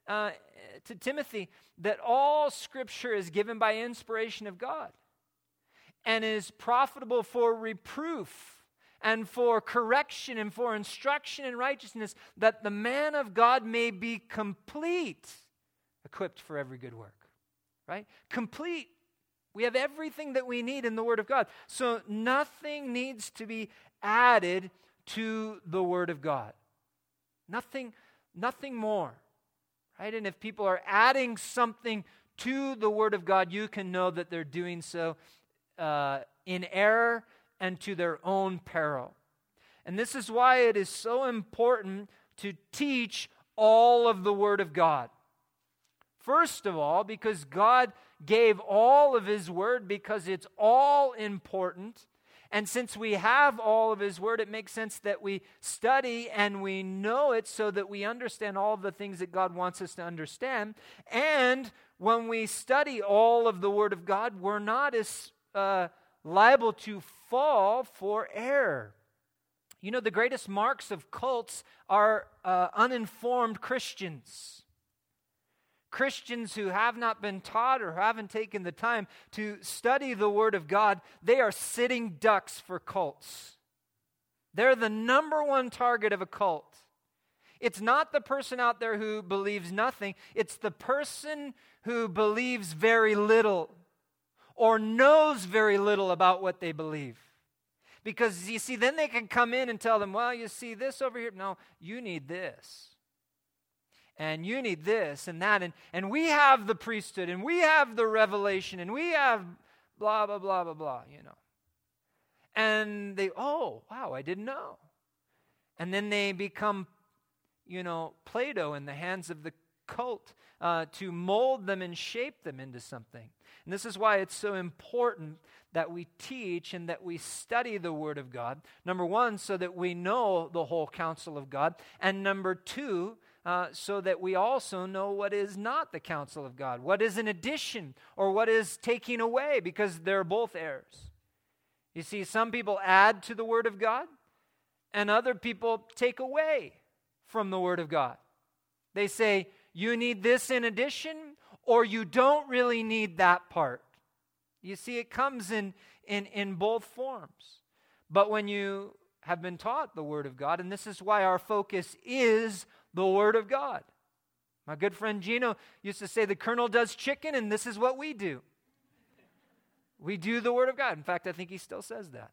uh, to Timothy that all Scripture is given by inspiration of God and is profitable for reproof and for correction and for instruction in righteousness, that the man of God may be complete, equipped for every good work. Right? Complete. We have everything that we need in the Word of God. So nothing needs to be added to the Word of God. Nothing, nothing more. Right? And if people are adding something to the Word of God, you can know that they're doing so uh, in error and to their own peril. And this is why it is so important to teach all of the Word of God. First of all, because God gave all of His Word, because it's all important. And since we have all of His Word, it makes sense that we study and we know it so that we understand all of the things that God wants us to understand. And when we study all of the Word of God, we're not as uh, liable to fall for error. You know, the greatest marks of cults are uh, uninformed Christians. Christians who have not been taught or haven't taken the time to study the Word of God, they are sitting ducks for cults. They're the number one target of a cult. It's not the person out there who believes nothing. It's the person who believes very little or knows very little about what they believe. Because, you see, then they can come in and tell them, well, you see this over here. No, you need this. And you need this and that. And, and we have the priesthood, and we have the revelation, and we have blah, blah, blah, blah, blah, you know. And they, oh, wow, I didn't know. And then they become, you know, Play-Doh in the hands of the cult uh, to mold them and shape them into something. And this is why it's so important that we teach and that we study the Word of God. Number one, so that we know the whole counsel of God. And number two, Uh, so that we also know what is not the counsel of God, what is an addition or what is taking away, because they're both errors. You see, some people add to the Word of God, and other people take away from the Word of God. They say, you need this in addition, or you don't really need that part. You see, it comes in, in, in both forms. But when you have been taught the Word of God, and this is why our focus is the Word of God. My good friend Gino used to say the Colonel does chicken, and this is what we do. We do the Word of God. In fact, I think he still says that.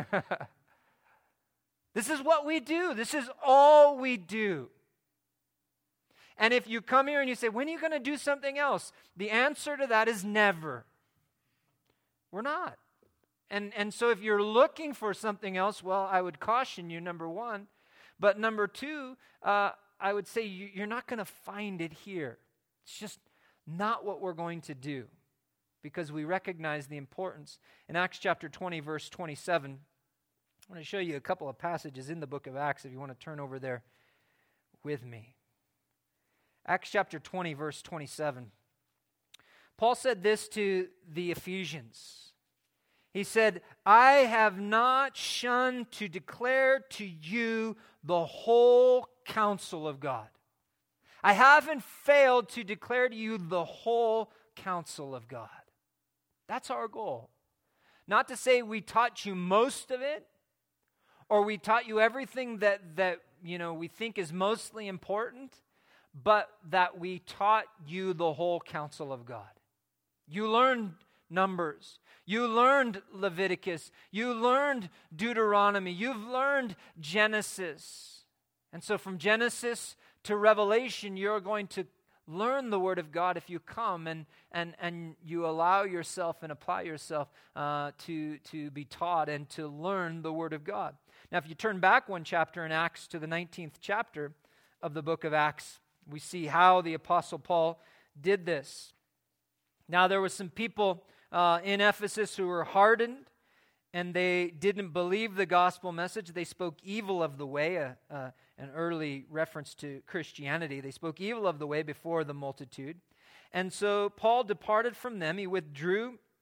This is what we do. This is all we do. And if you come here and you say, when are you going to do something else? The answer to that is never. We're not. And, and so if you're looking for something else, well, I would caution you, number one. But number two, uh, I would say you, you're not going to find it here. It's just not what we're going to do, because we recognize the importance. In Acts chapter twenty, verse twenty-seven, I want to show you a couple of passages in the book of Acts if you want to turn over there with me. Acts chapter twenty, verse twenty-seven. Paul said this to the Ephesians. He said, I have not shunned to declare to you the whole counsel of God. I haven't failed to declare to you the whole counsel of God. That's our goal. Not to say we taught you most of it, or we taught you everything that, that you know we think is mostly important, but that we taught you the whole counsel of God. You learned Numbers. You learned Leviticus. You learned Deuteronomy. You've learned Genesis. And so from Genesis to Revelation, you're going to learn the Word of God if you come and and, and you allow yourself and apply yourself uh, to, to be taught and to learn the Word of God. Now, if you turn back one chapter in Acts to the nineteenth chapter of the book of Acts, we see how the Apostle Paul did this. Now, there were some people uh, in Ephesus who were hardened, and they didn't believe the gospel message. They spoke evil of the way, uh, uh, an early reference to Christianity. They spoke evil of the way before the multitude. And so Paul departed from them. He withdrew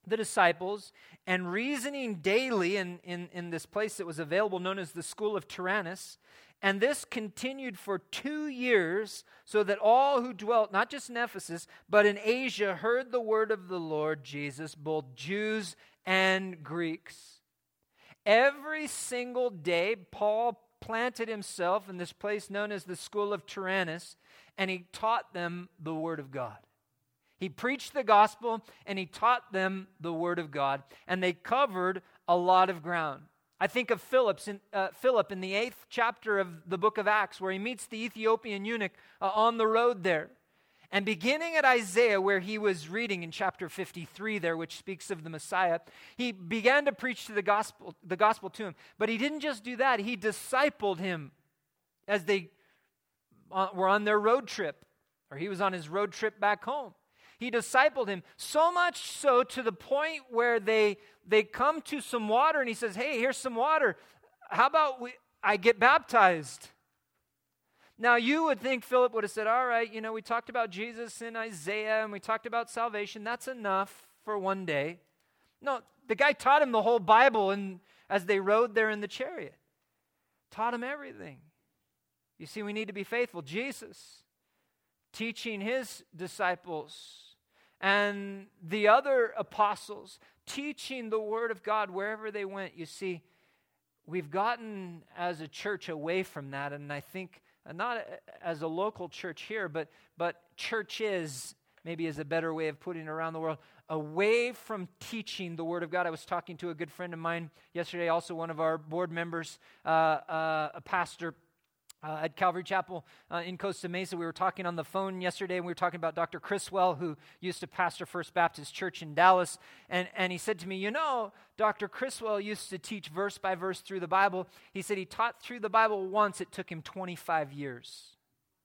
the disciples and reasoning daily in, in, in this place that was available known as the School of Tyrannus. And this continued for two years so that all who dwelt, not just in Ephesus, but in Asia, heard the word of the Lord Jesus, both Jews and Greeks. Every single day, Paul planted himself in this place known as the School of Tyrannus, and he taught them the word of God. He preached the gospel, and he taught them the word of God, and they covered a lot of ground. I think of Philip's in, uh, Philip in the eighth chapter of the book of Acts, where he meets the Ethiopian eunuch uh, on the road there. And beginning at Isaiah, where he was reading in chapter fifty-three there, which speaks of the Messiah, he began to preach to the gospel, the gospel to him. But he didn't just do that. He discipled him as they uh, were on their road trip, or he was on his road trip back home. He discipled him so much so to the point where they they come to some water, and he says, hey, here's some water. How about we, I get baptized? Now, you would think Philip would have said, all right, you know, we talked about Jesus in Isaiah, and we talked about salvation. That's enough for one day. No, the guy taught him the whole Bible, and as they rode there in the chariot, taught him everything. You see, we need to be faithful. Jesus teaching his disciples and the other apostles teaching the word of God wherever they went. You see, we've gotten as a church away from that, and I think not as a local church here, but but churches maybe is a better way of putting it around the world, away from teaching the word of God. I was talking to a good friend of mine yesterday, also one of our board members, uh, uh, a pastor Uh, at Calvary Chapel uh, in Costa Mesa. We were talking on the phone yesterday, and we were talking about Doctor Criswell, who used to pastor First Baptist Church in Dallas, and, and he said to me, you know, Doctor Criswell used to teach verse by verse through the Bible. He said he taught through the Bible once. It took him twenty-five years.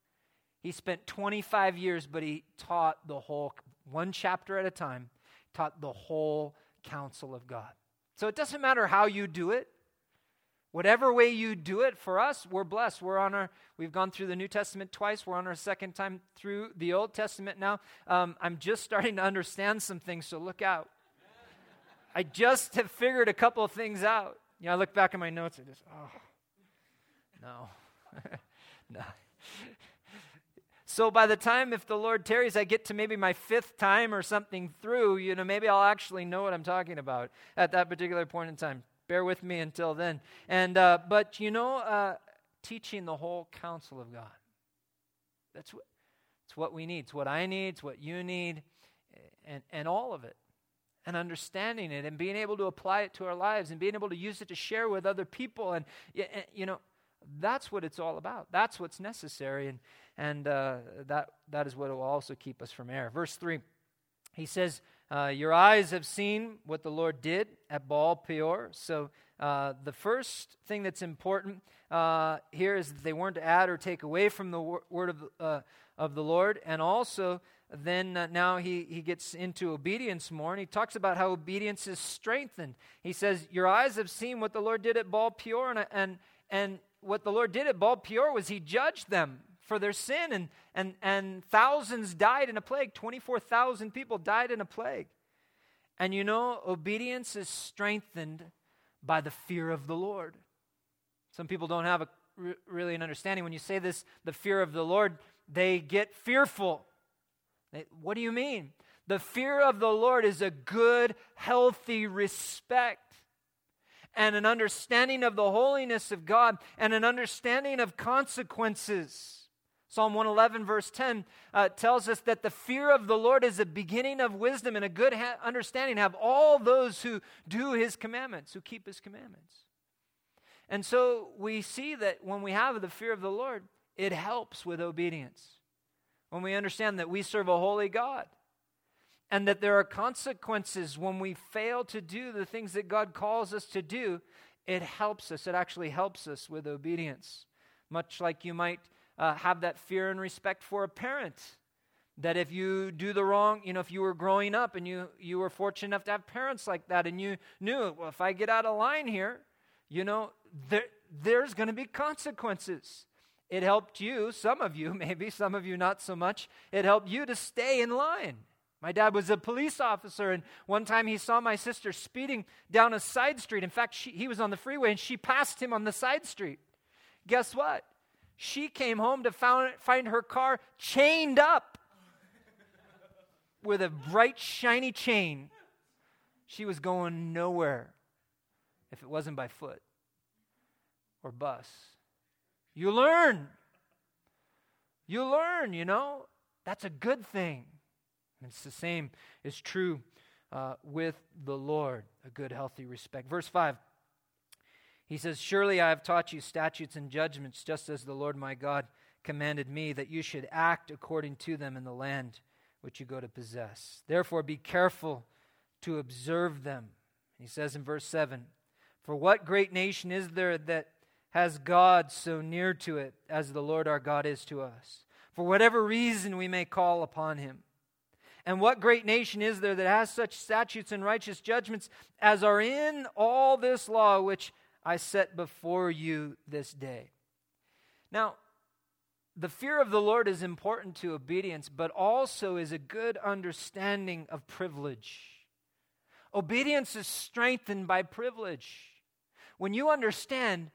He spent twenty-five years, but he taught the whole, one chapter at a time, taught the whole counsel of God. So it doesn't matter how you do it. Whatever way you do it, for us, we're blessed. We're on our, we've gone through the New Testament twice. We're on our second time through the Old Testament now. Um, I'm just starting to understand some things, so look out. I just have figured a couple of things out. You know, I look back at my notes and just, oh, no. no. So by the time, if the Lord tarries, I get to maybe my fifth time or something through, you know, maybe I'll actually know what I'm talking about at that particular point in time. Bear with me until then. And uh, but you know, uh, teaching the whole counsel of God. That's what it's what we need. It's what I need. It's what you need, and and all of it, and understanding it, and being able to apply it to our lives, and being able to use it to share with other people. And you know, that's what it's all about. That's what's necessary, and and uh, that that is what will also keep us from error. Verse three, he says, Uh, your eyes have seen what the Lord did at Baal Peor. So uh, the first thing that's important uh, here is that they weren't to add or take away from the wor- word of, uh, of the Lord. And also, then uh, now he, he gets into obedience more, and he talks about how obedience is strengthened. He says, your eyes have seen what the Lord did at Baal Peor, and, and, and what the Lord did at Baal Peor was he judged them for their sin, and and and thousands died in a plague. twenty-four thousand people died in a plague. And you know, obedience is strengthened by the fear of the Lord. Some people don't have a re- really an understanding. When you say this, the fear of the Lord, they get fearful. They, what do you mean? The fear of the Lord is a good, healthy respect and an understanding of the holiness of God and an understanding of consequences. Psalm one eleven verse ten uh, tells us that the fear of the Lord is a beginning of wisdom, and a good ha- understanding have all those who do his commandments, who keep his commandments. And so we see that when we have the fear of the Lord, it helps with obedience. When we understand that we serve a holy God, and that there are consequences when we fail to do the things that God calls us to do, it helps us. It actually helps us with obedience. Much like you might Uh, have that fear and respect for a parent. That if you do the wrong, you know, if you were growing up and you, you were fortunate enough to have parents like that, and you knew, well, if I get out of line here, you know, there, there's going to be consequences. It helped you, some of you maybe, some of you not so much, it helped you to stay in line. My dad was a police officer, and one time he saw my sister speeding down a side street. In fact, she, he was on the freeway, and she passed him on the side street. Guess what? She came home to found, find her car chained up with a bright, shiny chain. She was going nowhere if it wasn't by foot or bus. You learn. You learn, you know. That's a good thing. And it's the same is true uh, with the Lord, a good, healthy respect. Verse five, he says, surely I have taught you statutes and judgments, just as the Lord my God commanded me, that you should act according to them in the land which you go to possess. Therefore be careful to observe them. He says in verse seven, for what great nation is there that has God so near to it as the Lord our God is to us? For whatever reason we may call upon him. And what great nation is there that has such statutes and righteous judgments as are in all this law which I set before you this day? Now, the fear of the Lord is important to obedience, but also is a good understanding of privilege. Obedience is strengthened by privilege. When you understand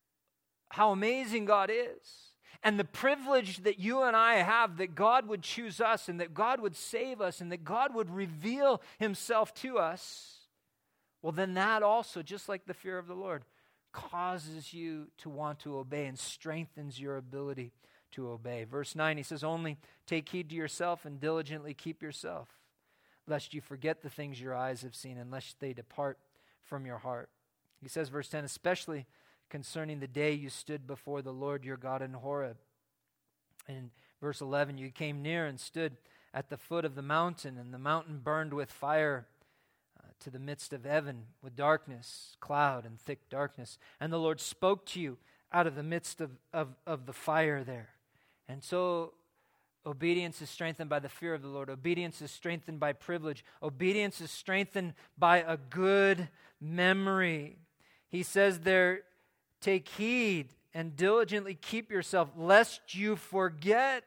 how amazing God is, and the privilege that you and I have that God would choose us and that God would save us and that God would reveal himself to us, well, then that also, just like the fear of the Lord, causes you to want to obey and strengthens your ability to obey. Verse nine, he says, only take heed to yourself and diligently keep yourself, lest you forget the things your eyes have seen and lest they depart from your heart. He says, verse ten, especially concerning the day you stood before the Lord your God in Horeb. In verse eleven, you came near and stood at the foot of the mountain, and the mountain burned with fire uh, to the midst of heaven, with darkness, cloud, and thick darkness. And the Lord spoke to you out of the midst of, of, of the fire there. And so obedience is strengthened by the fear of the Lord. Obedience is strengthened by privilege. Obedience is strengthened by a good memory. He says there, take heed and diligently keep yourself, lest you forget.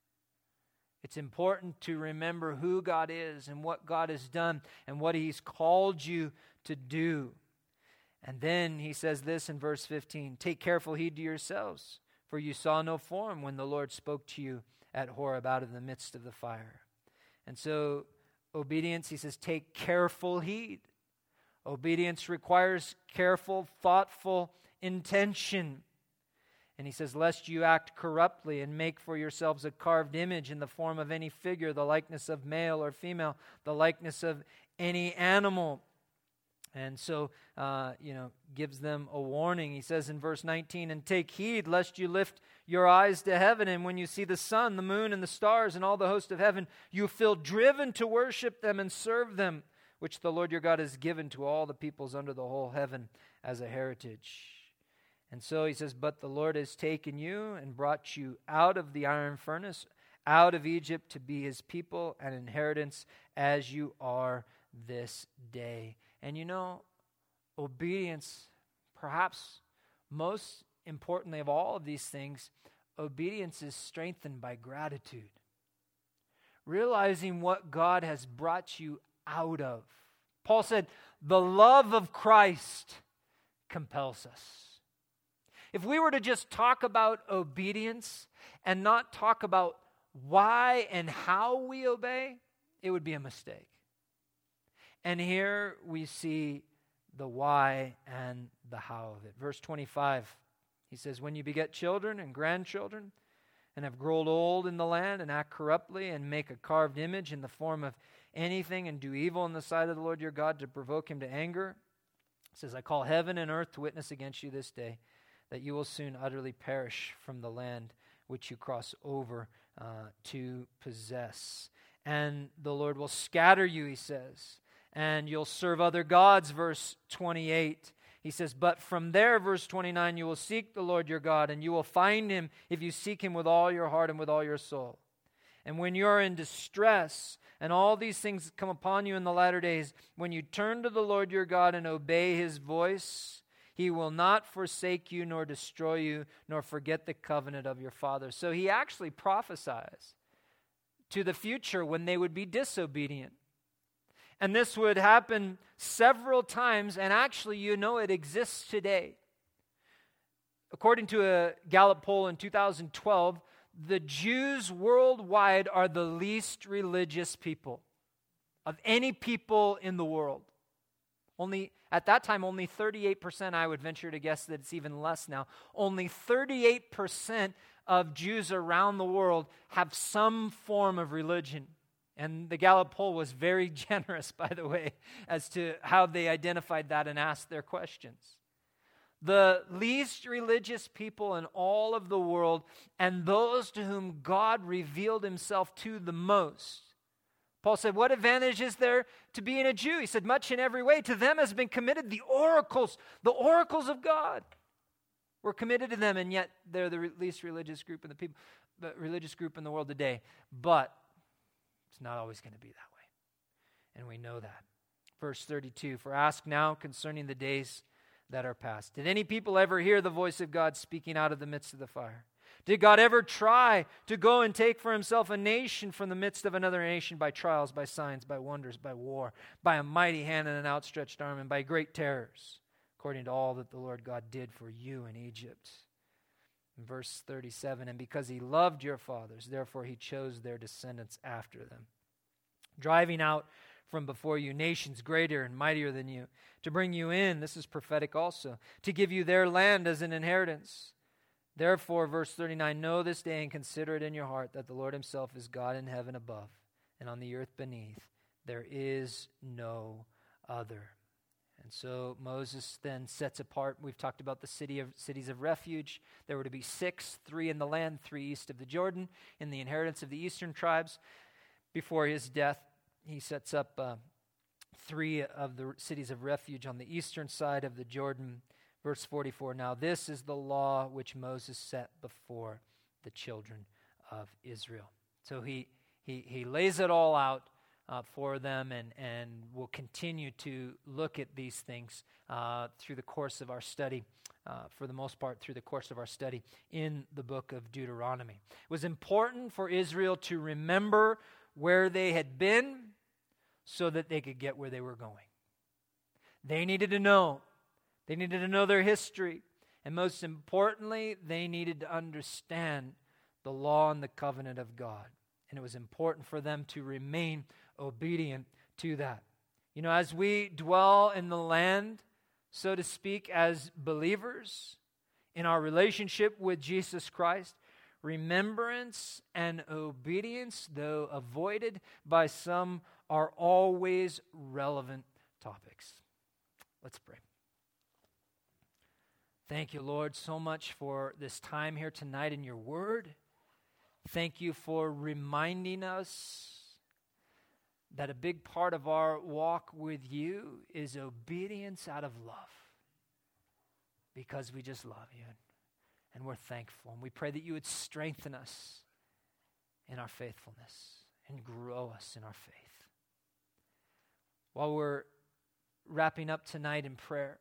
It's important to remember who God is and what God has done and what he's called you to do. And then he says this in verse fifteen, take careful heed to yourselves, for you saw no form when the Lord spoke to you at Horeb out of the midst of the fire. And so obedience, he says, take careful heed. Obedience requires careful, thoughtful intention. And he says, lest you act corruptly and make for yourselves a carved image in the form of any figure, the likeness of male or female, the likeness of any animal. And so, uh, you know, gives them a warning. He says in verse nineteen, and take heed lest you lift your eyes to heaven, and when you see the sun, the moon, and the stars, and all the host of heaven, you feel driven to worship them and serve them, which the Lord your God has given to all the peoples under the whole heaven as a heritage. And so he says, but the Lord has taken you and brought you out of the iron furnace, out of Egypt, to be his people and inheritance as you are this day. And you know, obedience, perhaps most importantly of all of these things, obedience is strengthened by gratitude. Realizing what God has brought you out of. Paul said, the love of Christ compels us. If we were to just talk about obedience and not talk about why and how we obey, it would be a mistake. And here we see the why and the how of it. Verse twenty-five, he says, when you beget children and grandchildren and have grown old in the land and act corruptly and make a carved image in the form of anything and do evil in the sight of the Lord your God to provoke him to anger, it says, I call heaven and earth to witness against you this day, that you will soon utterly perish from the land which you cross over uh, to possess. And the Lord will scatter you, he says, and you'll serve other gods, verse twenty-eight. He says, but from there, verse twenty-nine, you will seek the Lord your God, and you will find him if you seek him with all your heart and with all your soul. And when you are in distress, and all these things come upon you in the latter days, when you turn to the Lord your God and obey his voice, he will not forsake you nor destroy you, nor forget the covenant of your fathers. So he actually prophesies to the future when they would be disobedient. And this would happen several times, and actually, you know, it exists today. According to a Gallup poll in two thousand twelve, the Jews worldwide are the least religious people of any people in the world. Only at that time, only thirty-eight percent, I would venture to guess that it's even less now, only thirty-eight percent of Jews around the world have some form of religion. And the Gallup poll was very generous, by the way, as to how they identified that and asked their questions. The least religious people in all of the world, and those to whom God revealed himself to the most. Paul said, what advantage is there to being a Jew? He said, much in every way. To them has been committed the oracles, the oracles of God were committed to them, and yet they're the least religious group in the people, the religious group in the world today. But it's not always going to be that way, and we know that. Verse thirty-two, for ask now concerning the days that are past. Did any people ever hear the voice of God speaking out of the midst of the fire? Did God ever try to go and take for himself a nation from the midst of another nation by trials, by signs, by wonders, by war, by a mighty hand and an outstretched arm, and by great terrors, according to all that the Lord God did for you in Egypt? In verse thirty-seven, and because he loved your fathers, therefore he chose their descendants after them, driving out from before you nations greater and mightier than you, to bring you in, this is prophetic also, to give you their land as an inheritance. Therefore, verse thirty-nine, know this day and consider it in your heart that the Lord himself is God in heaven above and on the earth beneath. There is no other. And so Moses then sets apart, we've talked about the city of cities of refuge. There were to be six, three in the land, three east of the Jordan, in the inheritance of the eastern tribes. Before his death, he sets up uh, three of the cities of refuge on the eastern side of the Jordan. Verse forty-four, now this is the law which Moses set before the children of Israel. So he he he lays it all out uh, for them, and, and we'll continue to look at these things uh, through the course of our study, uh, for the most part through the course of our study in the book of Deuteronomy. It was important for Israel to remember where they had been so that they could get where they were going. They needed to know. They needed to know their history. And most importantly, they needed to understand the law and the covenant of God. And it was important for them to remain obedient to that. You know, as we dwell in the land, so to speak, as believers in our relationship with Jesus Christ, remembrance and obedience, though avoided by some, are always relevant topics. Let's pray. Thank you, Lord, so much for this time here tonight in your word. Thank you for reminding us that a big part of our walk with you is obedience out of love, because we just love you and we're thankful. And we pray that you would strengthen us in our faithfulness and grow us in our faith. While we're wrapping up tonight in prayer,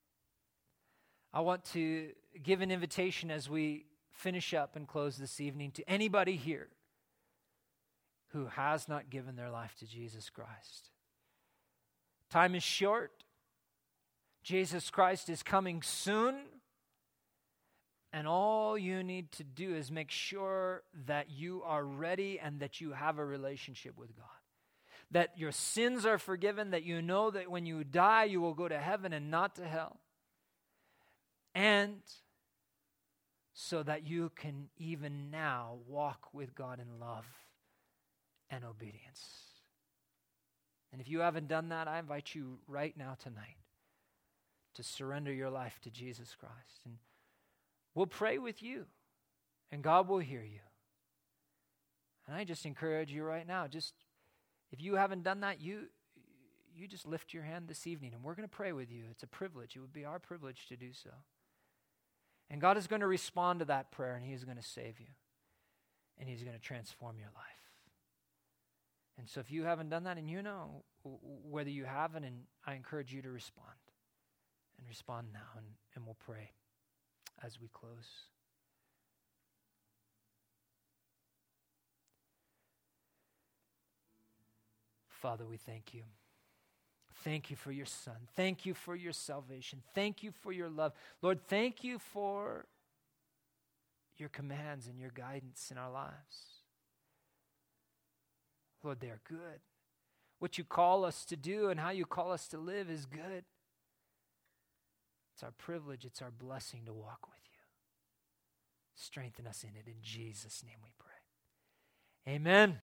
I want to give an invitation as we finish up and close this evening to anybody here who has not given their life to Jesus Christ. Time is short. Jesus Christ is coming soon. And all you need to do is make sure that you are ready and that you have a relationship with God. That your sins are forgiven, that you know that when you die, you will go to heaven and not to hell. And so that you can even now walk with God in love and obedience. And if you haven't done that, I invite you right now tonight to surrender your life to Jesus Christ. And we'll pray with you, and God will hear you. And I just encourage you right now, just if you haven't done that, you you just lift your hand this evening, and we're going to pray with you. It's a privilege. It would be our privilege to do so. And God is going to respond to that prayer, and he is going to save you, and he's going to transform your life. And so if you haven't done that, and you know whether you haven't, and I encourage you to respond, and respond now, and, and we'll pray as we close. Father, we thank you. Thank you for your Son. Thank you for your salvation. Thank you for your love. Lord, thank you for your commands and your guidance in our lives. Lord, they are good. What you call us to do and how you call us to live is good. It's our privilege, it's our blessing to walk with you. Strengthen us in it. In Jesus' name we pray. Amen.